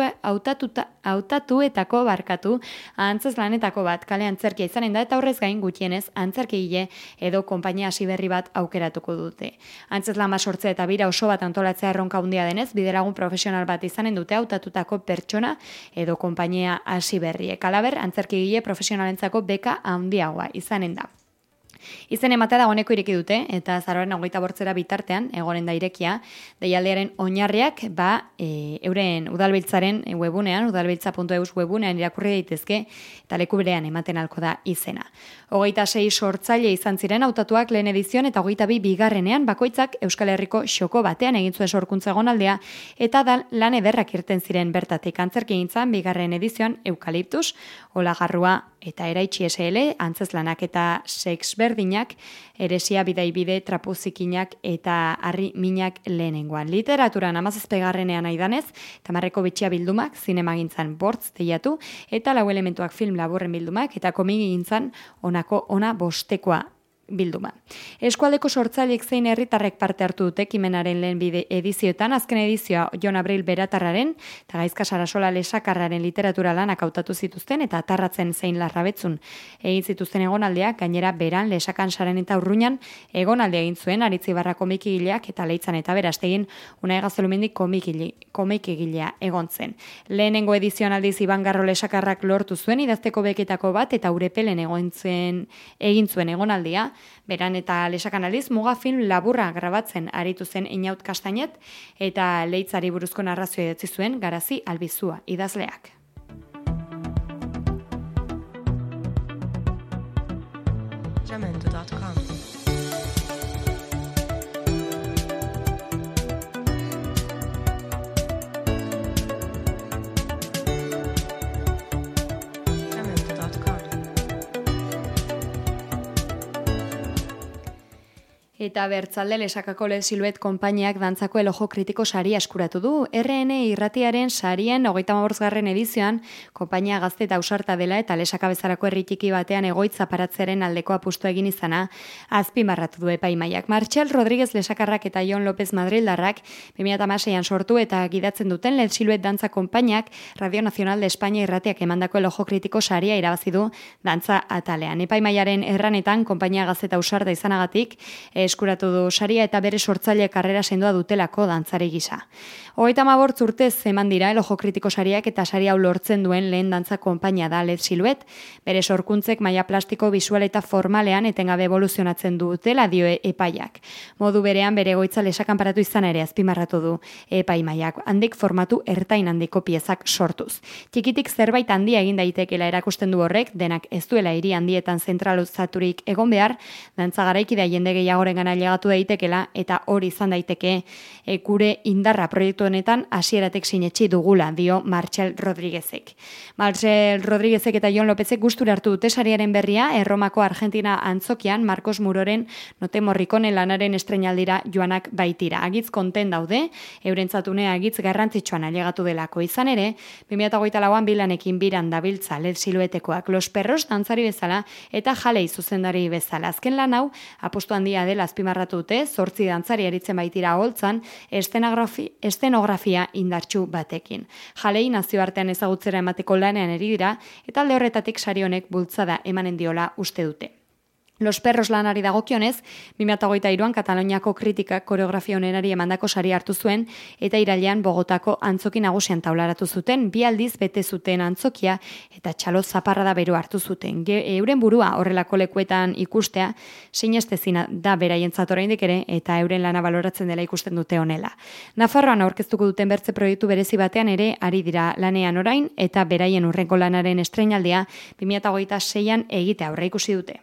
hautatuetako barkatu antzezlanetako bat kale antzerkia izanen da eta horrez gain gutxienez antzerkigile edo konpainia hasi berri bat aukeratuko dute. Antzezlan sortzea eta bira oso bat antolatzea erronka handia denez, bidelagun profesional bat izanen dute hautatutako pertsona edo konpainia hasi berriek. Halaber, antzerkigile profesionalentzako beka handiagoa izanen da. Izen ematea dagoeneko ireki dute, eta azaroaren 28 bitartean, egonen da irekia, deialdiaren oinarriak, euren udalbiltzaren webunean, udalbiltza.eus webunean irakurri daitezke, eta leku berean ematen alko da izena. 26 sortzaile izan ziren hautatuak lehen edizion, eta 22 bigarrenean bakoitzak Euskal Herriko xoko batean egin zuen sorkuntza egonaldea, eta lan ederrak irten ziren bertatik antzerkigintzan bigarren edizioan eukaliptus, olagarrua eta eraitsi SL, antzezlanak eta sexberdinak, eresia bidaibide, trapuzikinak eta harri minak lehenengoan. Literaturan 17garrenean aidanez, Tamarreko bitxia bildumak, zinemagintzan bortz teiatu, eta 4 elementuak film laburren bildumak, eta komigintzan ona bostekoa bilduma. Eskualdeko sortzaileek zein herritarrek parte hartu dute ekimenaren lehen edizioetan, azken edizioa Jon Abril Beratarraren eta Gaizka Sarasola Lesakarraren literatura lanak hautatu zituzten eta Atarratzen zein Larrabetzun egin zituzten egonaldeak, gainera Beran, Lesakan, Saren eta Urruñan egonalde egin zuen Aritzibarra komikigileak eta Leitzan eta Berastegin Unai Gaztelumendi komikigilea egon zen. Lehenengo edizioan aldiz Iban Garro Lesakarrak lortu zuen idazteko beketako bat eta Urepelen egin zuen egonaldia. Beran eta Lesakan aldiz muga film laburra grabatzen aritu zen Inaut Kastainet eta Leitzari buruzko narrazioa idatzi zuen Garazi Albizua idazleak. Jamendo.com Eta Bertzalde Lesakako Led Siluet konpainiak dantzako elojo kritiko saria eskuratu du. RN irratiaren sarien 35. edizioan, konpainia gazte eta ausarta dela eta Lesaka bezalako herri txiki batean egoitza paratzearen aldeko apustu egin izana, azpimarratu du epaimaiak. Martxel Rodríguez Lesakarrak eta Jon López Madrildarrak 2016an sortu eta gidatzen duten Led Siluet dantza konpainiak Radio Nacional de España irratiak emandako elojo kritiko saria irabazi du dantza atalean. Epaimaiaren erranetan, konpainia gazte eta ausarta izanagatik, eskuratu du saria eta bere sortzaile karrera sendoa dutelako dantzari gisa. 35 urtez eman dira elojo kritiko sariak eta sari hau lortzen duen lehen dantza konpainia da Led Siluet. Bere sorkuntzek maila plastiko, visual eta formalean etengabe evoluzionatzen dutela dio epaiak. Modu berean bere egoitza Lesakan paratu izan ere azpimarratu du epaimaiak. Handik formatu ertain handiko piezak sortuz. Txikitik zerbait handia egin daitekela erakusten du horrek, denak ez duela hiri handietan zentralizaturik egon behar, dantza garaiki da jende gehiagoren gana llegatu daitekela eta hori izan daiteke gure indarra proiektu honetan hasieratek sinetsi dugula, dio Martxel Rodríguezek. Martxel Rodríguezek eta Jon Lópezek gustura hartu dute sariaren berria, Erromako Argentina antzokian Marcos Muroren Note Morricone lanaren estreinaldira joanak baitira. Agitz konten daude, eurentzatune agitz garrantzitsuan ailegatu delako izan ere, 2024an bilanekin biran dabiltza Led Siluetekoak, Los Perros dantzari bezala eta Jalei zuzendari bezala. Azken lan hau apustu handia dela azpimarratu dute, 8 dantzari aritzen baitira holtzan, estenografia indartsu batekin. Jalei nazioartean ezagutzera emateko lanean eri dira, eta alde horretatik sari honek bultzada emanen diola uste dute. Los Perros lanari dagokionez, 2023an Kataloniako kritikak koreografia honenari emandako sari hartu zuen eta irailean Bogotako antzoki nagusian taularatu zuten, 2 aldiz bete zuten antzokia eta txalo zaparrada bero hartu zuten. Euren burua horrelako lekuetan ikustea, sinestezina da beraientzat oraindik ere eta euren lana baloratzen dela ikusten dute honela. Nafarroan aurkeztuko duten bertze proiektu berezi batean ere ari dira lanean orain eta beraien urrenko lanaren estreinaldia 2026an egitea aurreikusi dute.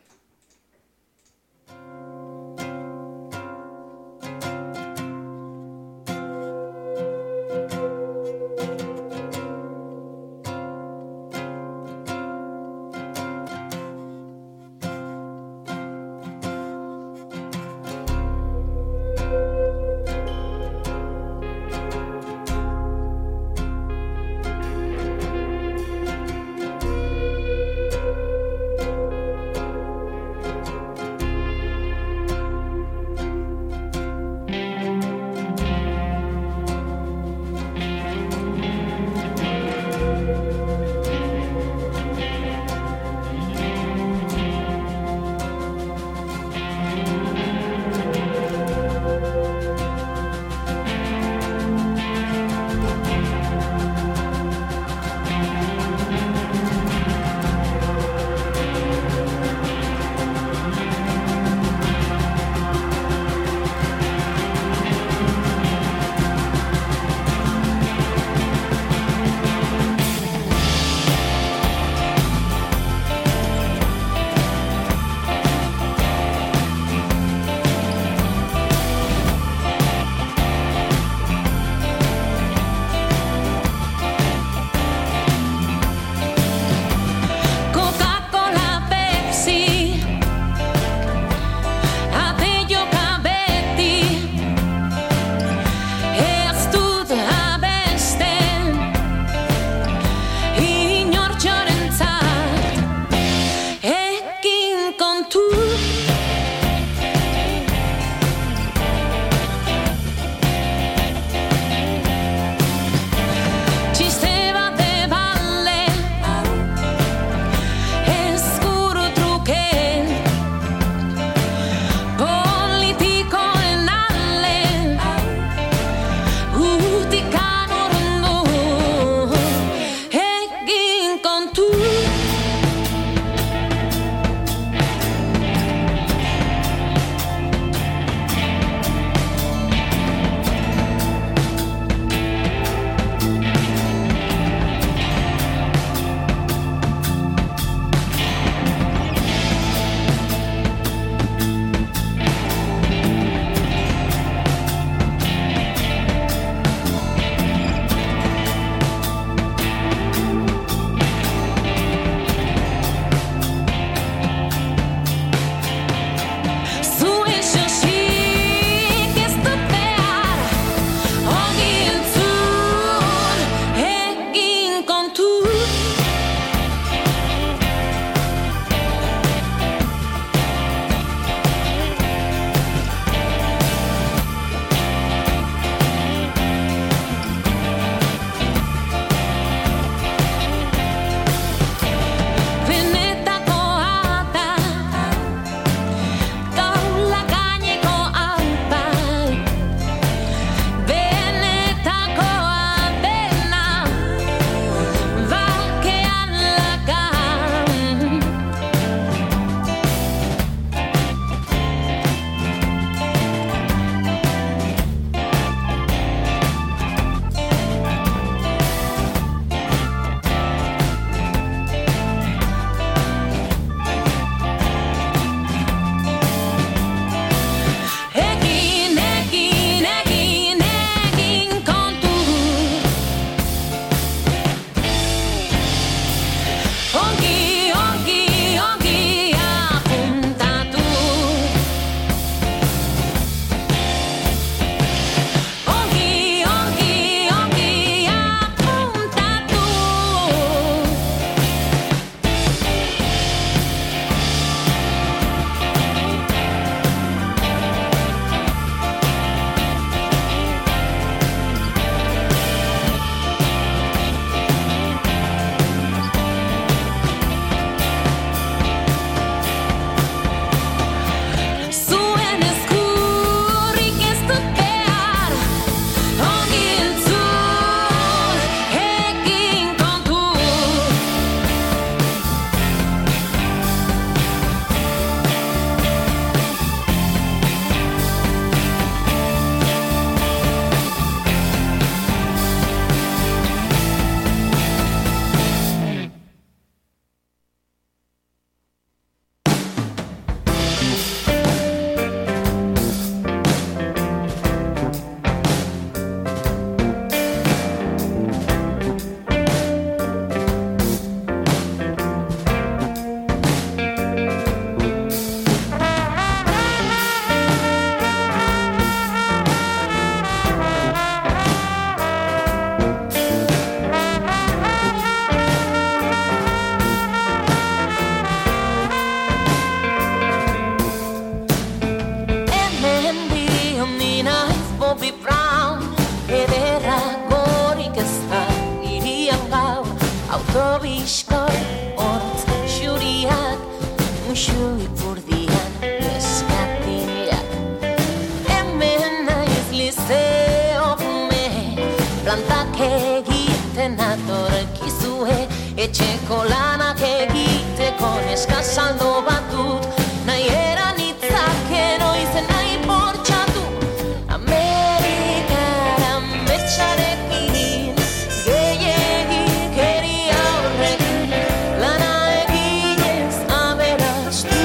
egiten atorkizue, etxeko lanak egiteko neska saldo bat dut, nahi eran itzaken oizen nahi bortxatu, Amerikara metxarekin, gehiagikeria horrekin, lana eginez aberastu,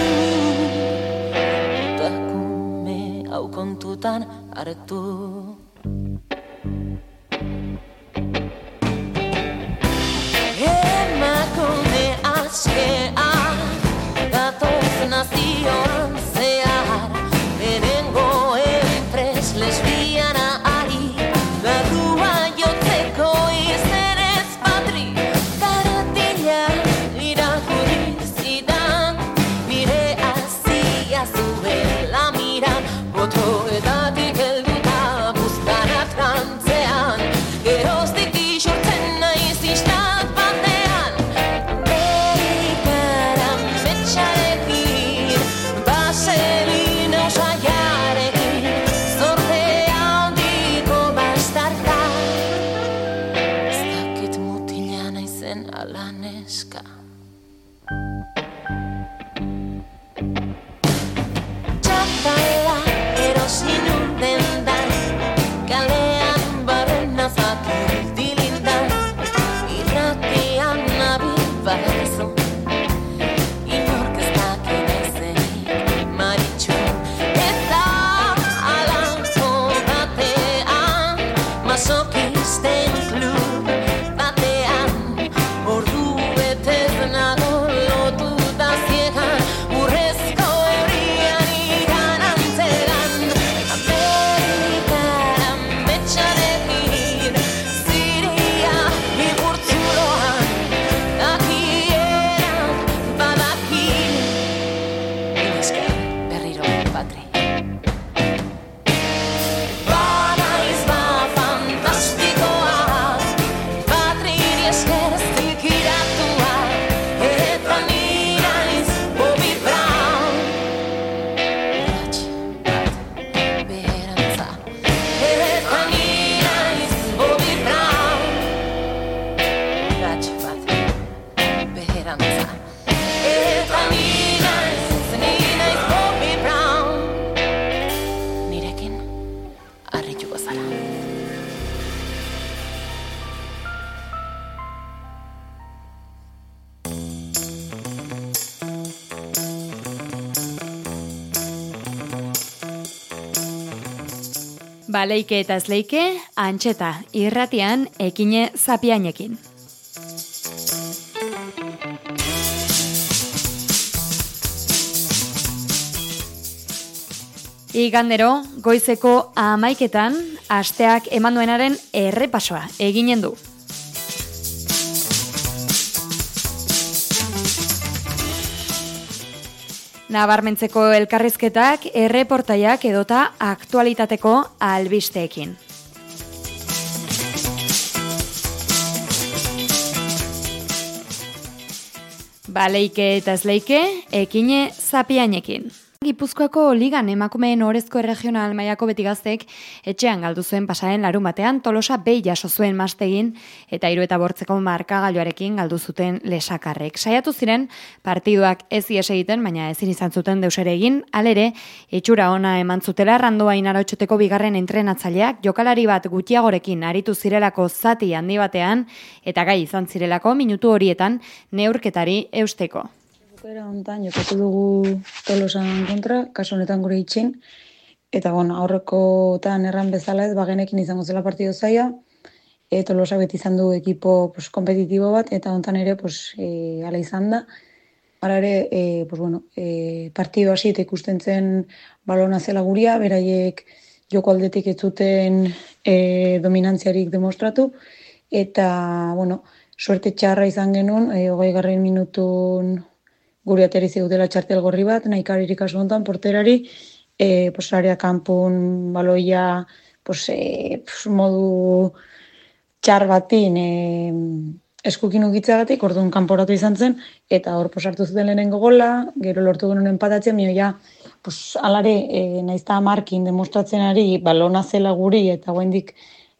utakume hau kontutan hartu. Emakume askea gatoz nazioan zehar, lehenengo enpres lesbiana ari, gadua jotzeko izenez patri, karatila irakurri zidan, nire azia zuela miran, botoetatik helduta buzkara trantzean, geroztik isortzen naiz istat batean, Amerikara metxarekin, baselina usaiarekin, zortea handiko bastarka, ez dakit mutila naizen ala neska. Txapala erosi dendan, kalean barrena zakil dilindan, irratian nabil barezu, inork ez dakin ezenik maritxun, eta alanzo batean, masokisten klub batean, ordu betez nago lotuta ziegan, urrezko eurian igan antzelan, Amerikara metxarekin, Siria igurtzuloan, dakierak badaki, inesker berriro patri. Banaiz ba fantastikoa, patriri esker zikiratua, eta ni naiz Bobby Brown. Urrats bat beherantza, eta ni naiz Bobby Brown. Urrats bat beherantza, eta ni naiz Bobby Brown. Nirekin harrituko zara. Baleike eta ezleike, antxeta, irratian, ekine zapiainekin. Igandero, goizeko 11:00 asteak eman duenaren errepasoa eginen du. Nabarmentzeko elkarrizketak, erreportaiak edota aktualitateko albisteekin. Baleike eta ezleike, ekine zapiainekin. Gipuzkoako ligan emakumeen orezko erregional mailako betigaztek etxean galdu zuen pasaren larunbatean Tolosa B jaso zuen mastegin eta 3-8 markagailuarekin galdu zuten lesakarrek. Saiatu ziren partiduak ez ies egiten, baina ezin izan zuten deus ere egin, halere itxura ona eman zutela Randoa Inarotxoteko bigarren entrenatzaileak jokalari bat gutxiagorekin aritu zirelako zati handi batean eta gai izan zirelako minutu horietan neurketari eusteko. Bukaera honetan jokatu dugu Tolosan kontra, kasu honetan gure itxin, eta aurrekotan erran bezala ez, bagenekin izango zela partido zaila, Tolosa beti izan du ekipo kompetitibo bat, eta honetan ere ala izan da. Hala ere, partido hasi eta ikusten zen balona zela guria, beraiek joko aldetik ez zuten dominantziarik demostratu, eta, suerte txarra izan genuen, 20. minutun guri ateri zigutela txartel gorri bat, nahikaririk kasu honetan, porterari, area kanpun baloia modu txar batin eskukin ukitzagatik, orduan kanporatu izan zen, eta hor hartu zuten lehenengo gola, gero lortu genuen empatatzen, alare, naizta markin demostratzen ari, balona zela guri, eta guendik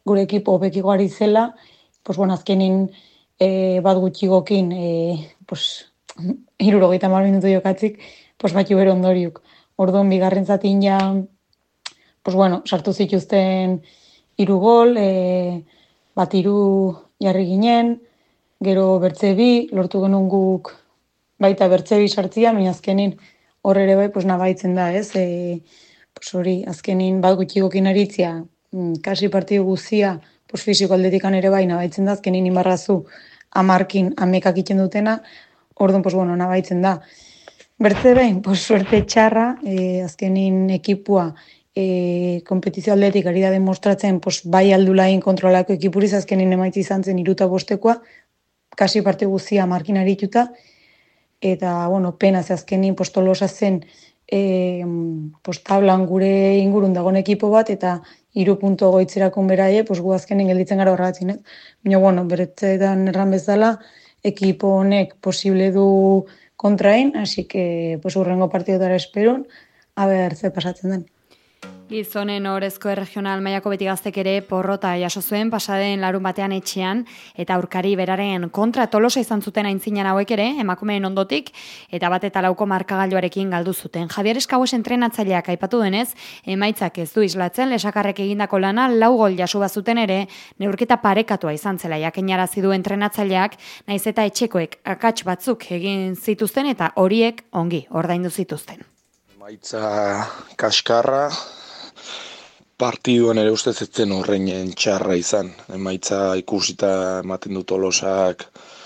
gure ekipo hobekiko ari zela, pues bueno, azkenin bat gutxigokin, pues 70 minutu jokatzik, pues batu bero ondoriuk. Orduan bigarren zatin ja, pues bueno, sartu zituzten 3 gol, bat 3 jarri ginen, gero bertze 2, lortu genuen guk baita bertze 2 sartzia, baina azkenin hor ere bai, pues nabaitzen da, ez? Pues hori, azkenin bat gutxigokin aritzia, kasi partidu guzia, pues fisiko aldetikan ere bai, nabaitzen da, azkenin inbarrazu 10kin 10 egiten dutena, orduan, pues bueno, nabaitzen da. Bertze behin, pues suerte txarra, azkenin ekipua, kompetizio atletik ari da demostratzen, pues bai aldulain kontrolako ekipuriz, azkenin emaitzi izan zen 3-5, kasi partidu guzia 10kin arituta, eta, bueno, pena ze azkenin, pues Tolosa zen, pues tablan gure ingurun dagoen ekipo bat, eta 3 punto goitzerakun beraie, pues gu azkenin gelditzen gara horregatzen, ez? Baina, bueno, beretzetan erran bezala, ekipo honek posible du kontrain, así que, pues urrengo partidotara esperun, a ber, ze pasatzen den. Gizonen orezko erregional mailako beti gaztek ere porrota jaso zuen pasaden larun batean etxean eta aurkari beraren kontra Tolosa izan zuten aintzinan hauek ere emakumeen ondotik eta 1-4 markagailuarekin galdu zuten. Javier Eskaues entrenatzaileak aipatu denez, emaitzak ez du islatzen lesakarrek egindako lana 4 gol jaso bazuten ere neurketa parekatua izan zela jakinarazi du entrenatzaileak, naiz eta etxekoek akats batzuk egin zituzten eta horiek ongi ordaindu zituzten. Emaitza kaskarra, partiduan ere ustez ez zen horrein txarra izan. Emaitza ikusita ematen du Tolosak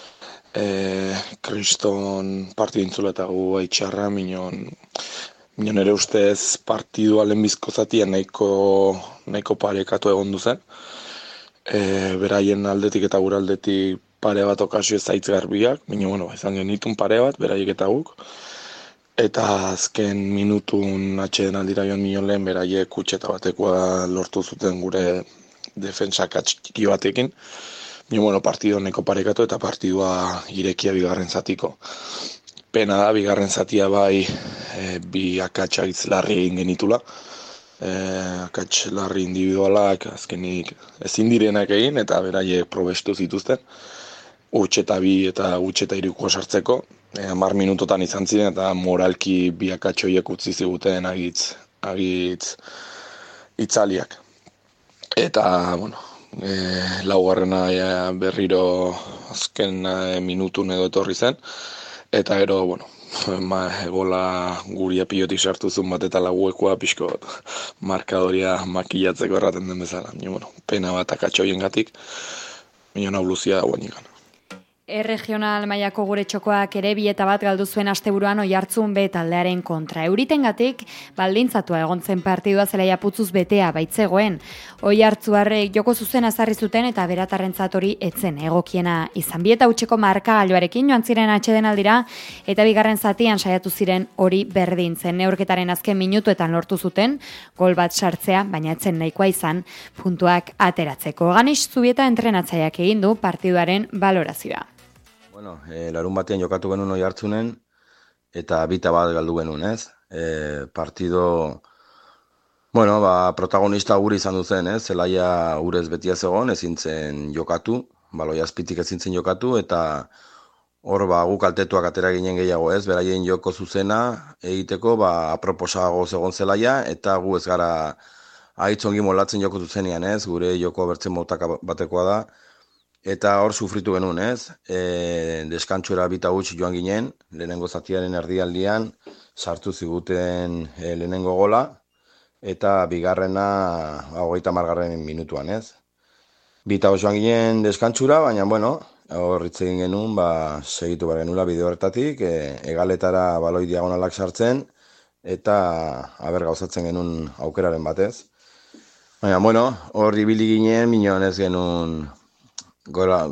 kriston partidu intzula eta gu txarra, minon ere ustez partidua lehenbizko zatia nahiko parekatu egon duzen. Beraien aldetik eta gure aldetik pare bat okazio zaitz garbiak, minon, bueno, izan genitun pare bat, beraiek eta guk. Eta azken minutun atxeden aldira joan minon lehen beraiek kutxeta batekoa lortu zuten gure defensak atxiki batekin. Bueno, partidu honeko parekatu eta partidua irekia bigarren zatiko. Pena da, bigarren zatia bai bi akatsa larri egin genitula. Akats larri individualak azkenik ezin direnak egin eta beraiek probestu zituzten. Utxeta 2 eta utxeta 3 sartzeko. 10 minutotan izan ziren eta moralki bi akatsoiek utzi ziguten agitz itzaliak. Eta, bueno, laugarrena berriro azken minutun edo etorri zen. Eta gero, bueno, gola guria pilotik sartu zuen bat eta laguekoa pixko markadoria makillatzeko erraten den bezala. Bueno, pena bat akatsoien gatik, minon hau luzia dagoen ikan. Erregional mailako gure txokoak ere 2-1 galdu zuen asteburuan Oiartzun B taldearen kontra. Euritengatik baldintzatua egon zen partidua zelaia putzuz betea baitzegoen. Oiartzuarrek joko zuzena ezarri zuten eta beratarrentzat hori etzen egokiena izan. 2-0 markagailuarekin joan ziren atxeden aldira eta bigarren zatian saiatu ziren hori berdintzen. Neurketaren azken minutuetan lortu zuten gol bat sartzea, baina etzen nahikoa izan puntuak ateratzeko. Ganex Zubieta entrenatzaileak egin du partiduaren balorazioa. Bueno, larun batean jokatu genuen Oiartzunen eta 2-1 galdu genuen, ez? Partido, bueno, protagonista guri izan duzen, ez? Zelaia urez betia zegoen, ezin zen jokatu, baloi azpitik ezin zen jokatu, eta hor guk kaltetuak atera ginen gehiago, ez? Beraien joko zuzena egiteko, aproposago zegoen zelaia, eta gu ez gara aitzongi molatzen joko zuzenean, ez? Gure joko bertzen motaka batekoa da. Eta hor sufritu genuen, ez? Deskantxuera 2-0 joan ginen, lehenengo zatiaren erdialdian, sartu ziguten lehenengo gola, eta bigarrena 30. minutuan, ez? 2-0 joan ginen deskantxura, baina, bueno, hor hitz egin genuen, segitu behar genuela bideo horretatik, egaletara baloi diagonalak sartzen, eta aber gauzatzen genuen aukeraren batez. Baina, bueno, hor ibili ginen, minon ez genuen gola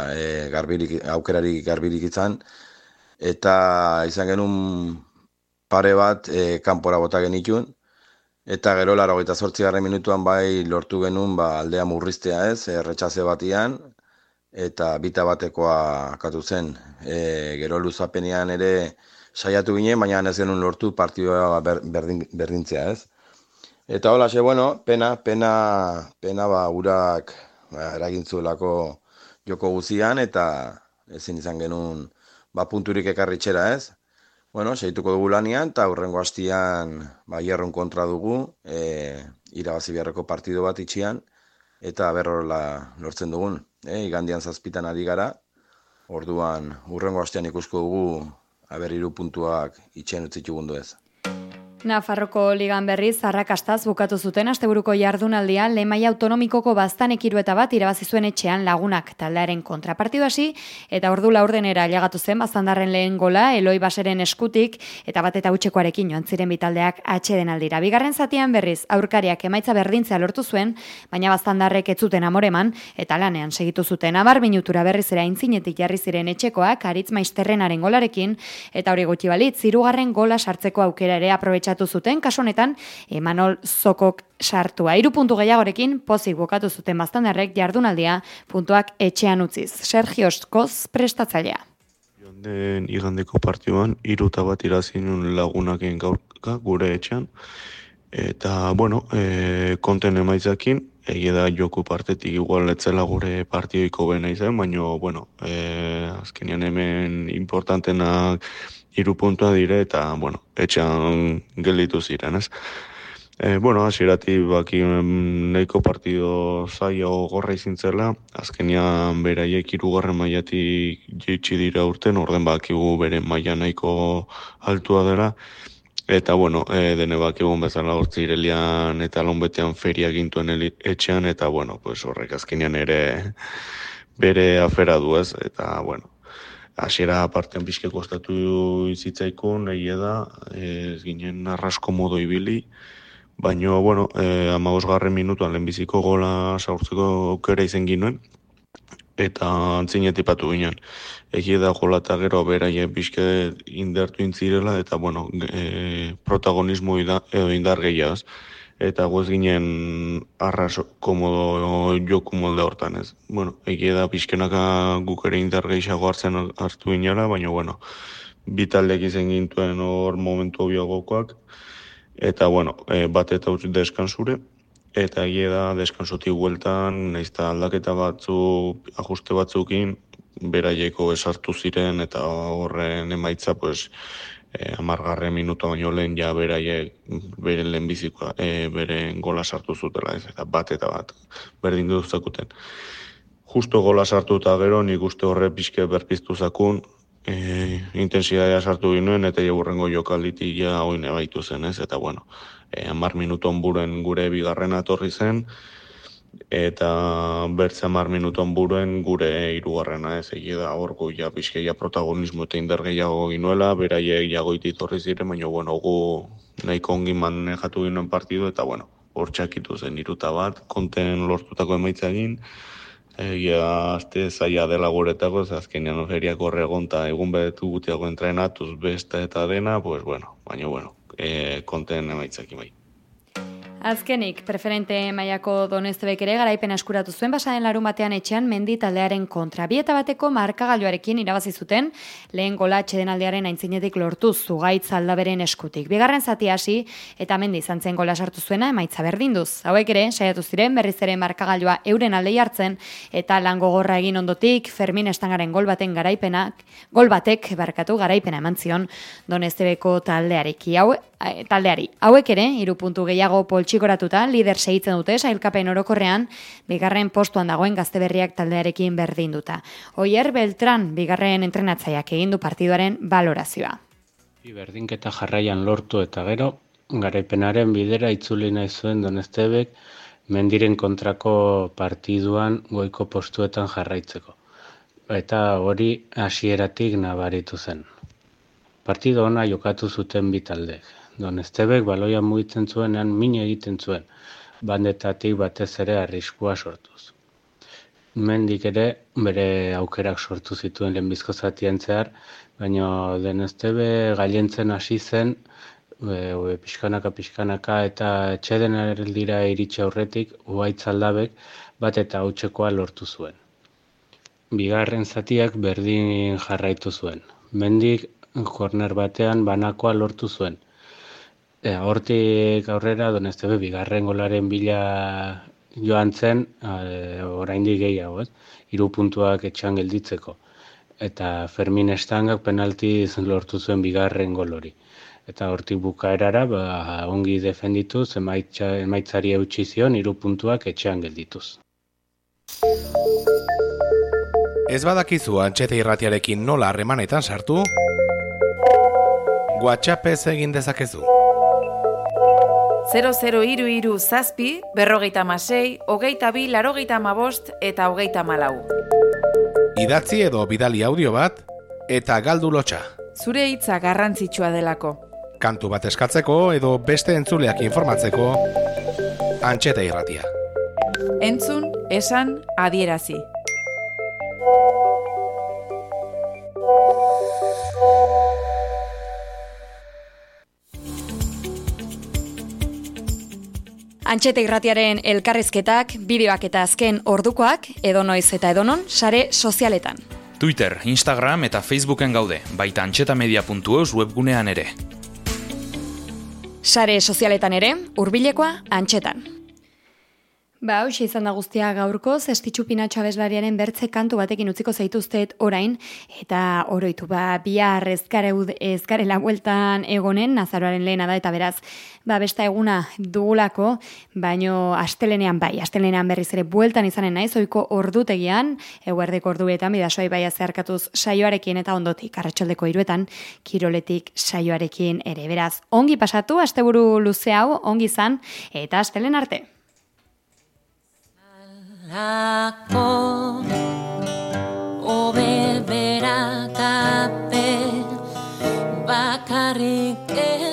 aukerarik garbirik izan, eta izan genuen pare bat kanpora bota genitun, eta gero 88. minutuan bai lortu genuen aldea murriztea, ez, erretxaze batian, eta 2-1 akatu zen. Gero luzapenean ere saiatu ginen, baina ez genuen lortu partidua berdintzea, ez. Eta hola, bueno, pena ba, urak eragin zuelako joko guzian, eta ezin izan genuen punturik ekarri txera, ez? Bueno, segituko dugu lanian, eta hurrengo hastian Hierron kontra dugu, irabazi beharreko partido bat itxian, eta berrola lortzen dugun. Igandian 7 ari gara, orduan hurrengo hastian ikusko dugu, 3 puntuak itxen utzitugundu ez. Nafarroko ligan berriz arrakastaz bukatu zuten asteburuko jardunaldia lehen maila autonomikoko Baztanek 3-1 irabazi zuen etxean Lagunak taldearen kontrapartidu hasi eta ordu laurdenera ailegatu zen Baztandarren lehen gola Eloi Baseren eskutik eta 1-0 joan ziren bitaldeak atsedenaldira. Bigarren zatian berriz aurkariak emaitza berdintzea lortu zuen, baina Baztandarrek ez zuten amoreman eta lanean segitu zuten. 10 minutura berriz ere aintzinetik jarri ziren etxekoak Aritz Maisterrenaren golarekin eta hori gutxi balitz 3. gola sartzeko aukera ere aprobetxatu zuten, kasu honetan Emanol Zokok sartua. 3 puntu gehiagorekin pozik bukatu zuten Baztandarrek jardunaldia puntuak etxean utziz. Sergio Oskoz prestatzailea. Den igandeko partioan 3-1 irabazi nuen Lagunaken gaurka gure etxean. Eta, bueno, konten emaitzakin, egia da joku partetik igual etzela gure partioiko bena izan, baina, bueno, azkenean hemen importantenak 3 puntua dire eta, bueno, etxean gelditu ziren, ez? Bueno, hasieratik baki nahiko partido zaio gorra izin zela, azkenean beraiek 3. mailatik jaitsi dira urten, orden bakigu bere maila nahiko altua dela, eta, bueno, dene bakigun bezala hortzirelian eta lonbetean feria gintuen etxean, eta, bueno, pues horrek azkenean ere bere afera du ez, eta, bueno, hasiera partean pixke kostatu izitzaikun, egia da, ez ginen arrasko modo ibili, baina, bueno, 15. minutuan lehenbiziko gola saurtzeko aukera izen ginuen, eta antzinetik patu ginen. Egia da gola eta gero beraien pixke indartu intzirela, eta, bueno, protagonismo edo indar gehiagaz. Eta goz ginen arras komodo joku molde hortan ez. Bueno, egia da pixkenaka guk ere indar gehiago hartu ginela, baina, bueno, bitaldeak izen gintuen hor momentu obiagokoak, eta, bueno, bat eta utz deskansure, eta egia da deskansotik hueltan, naizta aldaketa batzuk, ajuste batzukin, beraieko esartu ziren, eta horren emaitza, pues, 10. minuto baino lehen ja beraiek beren lehenbizikoa, beren gola sartu zutela, ez, eta bat berdin duzakuten. Justo gola sartu eta gero, nik uste horre pixke berpiztu zakun, intensidadea sartu ginoen, eta jaburrengo jokalditik ja oine baitu zen, ez, eta, bueno, 10 minuton buren gure bigarrena etorri zen, eta bertze 10 minuton buren gure 3. ez, egia da horko ja pixkeia protagonismo eta indar gehiago ginuela, beraiek jagoiti torri ziren, baina, bueno, gu nahiko ongi manejatu ginoen partidu, eta, bueno, hor txakitu zen 3-1, konten lortutako emaitza egin, egia azte zaila dela guretako, azkenean feriak horregon eta egun betu gutiago entrenatuz besta eta dena, pues, bueno, baina, bueno, konten emaitzakin bai. Azkenik, preferente mailako Donestebek ere garaipena eskuratu zuen pasaden larunbatean etxean Mendi taldearen kontra. 2-1 markagailuarekin irabazi zuten, lehen gola atsedenaldiaren aintzinetik lortu Zugaitz Aldaberen eskutik. Bigarren zati hasi eta Mendi izan zen gola sartu zuena emaitza berdinduz. Hauek ere saiatu ziren berriz ere markagailua euren aldei hartzen eta lan gogorra egin ondotik Fermin Estangaren gol batek garaipena eman zion Donestebeko taldeari. Hauek ere 3 puntu gehiago poltsikoratuta lider segitzen dute sailkapen orokorrean, bigarren postuan dagoen Gazteberriak taldearekin berdinduta. Oier Beltran bigarren entrenatzaileak egin du partiduaren balorazioa. Berdinketa jarraian lortu eta gero, garaipenaren bidera itzuli nahi zuen Donestebek Mendiren kontrako partiduan goiko postuetan jarraitzeko. Eta hori hasieratik nabaritu zen. Partido ona jokatu zuten bi taldek. Donestebek baloia mugitzen zuenean min egiten zuen, bandetatik batez ere arriskua sortuz. Mendik ere bere aukerak sortu zituen lehenbizko zatien zehar, baina Donestebe gailentzen hasi zen, pixkanaka eta etxedenaldira iritsi aurretik Zugaitz Aldabek bat eta hautsekoa lortu zuen. Bigarren zatiak berdin jarraitu zuen. Mendik korner batean banakoa lortu zuen. Hortik aurrera Donestebe bigarren golaren bila joan zen, oraindik gehiago, 3 puntuak etxean gelditzeko. Eta Fermin Estangak penaltiz lortu zuen bigarren gol hori. Eta hortik bukaerara ongi defendituz, emaitzari eutsi zion 3 puntuak etxean geldituz. Ez badakizu Antxeta Irratiarekin nola harremanetan sartu? WhatsAppez egin dezakezu. 0033 zazpi, 56, 22, 85 eta 34. Idatzi edo bidali audio bat, eta galdu lotxa. Zure hitza garrantzitsua delako. Kantu bat eskatzeko edo beste entzuleak informatzeko, Antxeta Irratia. Entzun, esan, adierazi. Antxeta Irratiaren elkarrizketak, bideoak eta azken ordukoak, edonoiz eta edonon, sare sozialetan. Twitter, Instagram eta Facebooken gaude, baita antxetamedia.eus webgunean ere. Sare sozialetan ere, hurbilekoa Antxetan. Hauxe izan da guztia gaurko, Zestitxu Pinatxo abeslariaren bertze kantu batekin utziko zaituztet orain, eta oroitu bihar ezkarela bueltan egonen, Nazaroaren lehena da, eta beraz, besta eguna dugulako, baino astelenean berriz ere bueltan izanen naiz, ohiko ordutegian, eguerdeko orduetan, Bidasoa ibaia zeharkatuz saioarekin eta ondotik, arratsaldeko 3etan, kiroletik saioarekin ere. Beraz, ongi pasatu, asteburu luze hau, ongi izan, eta astelen arte. Lako obe berakape bakarrik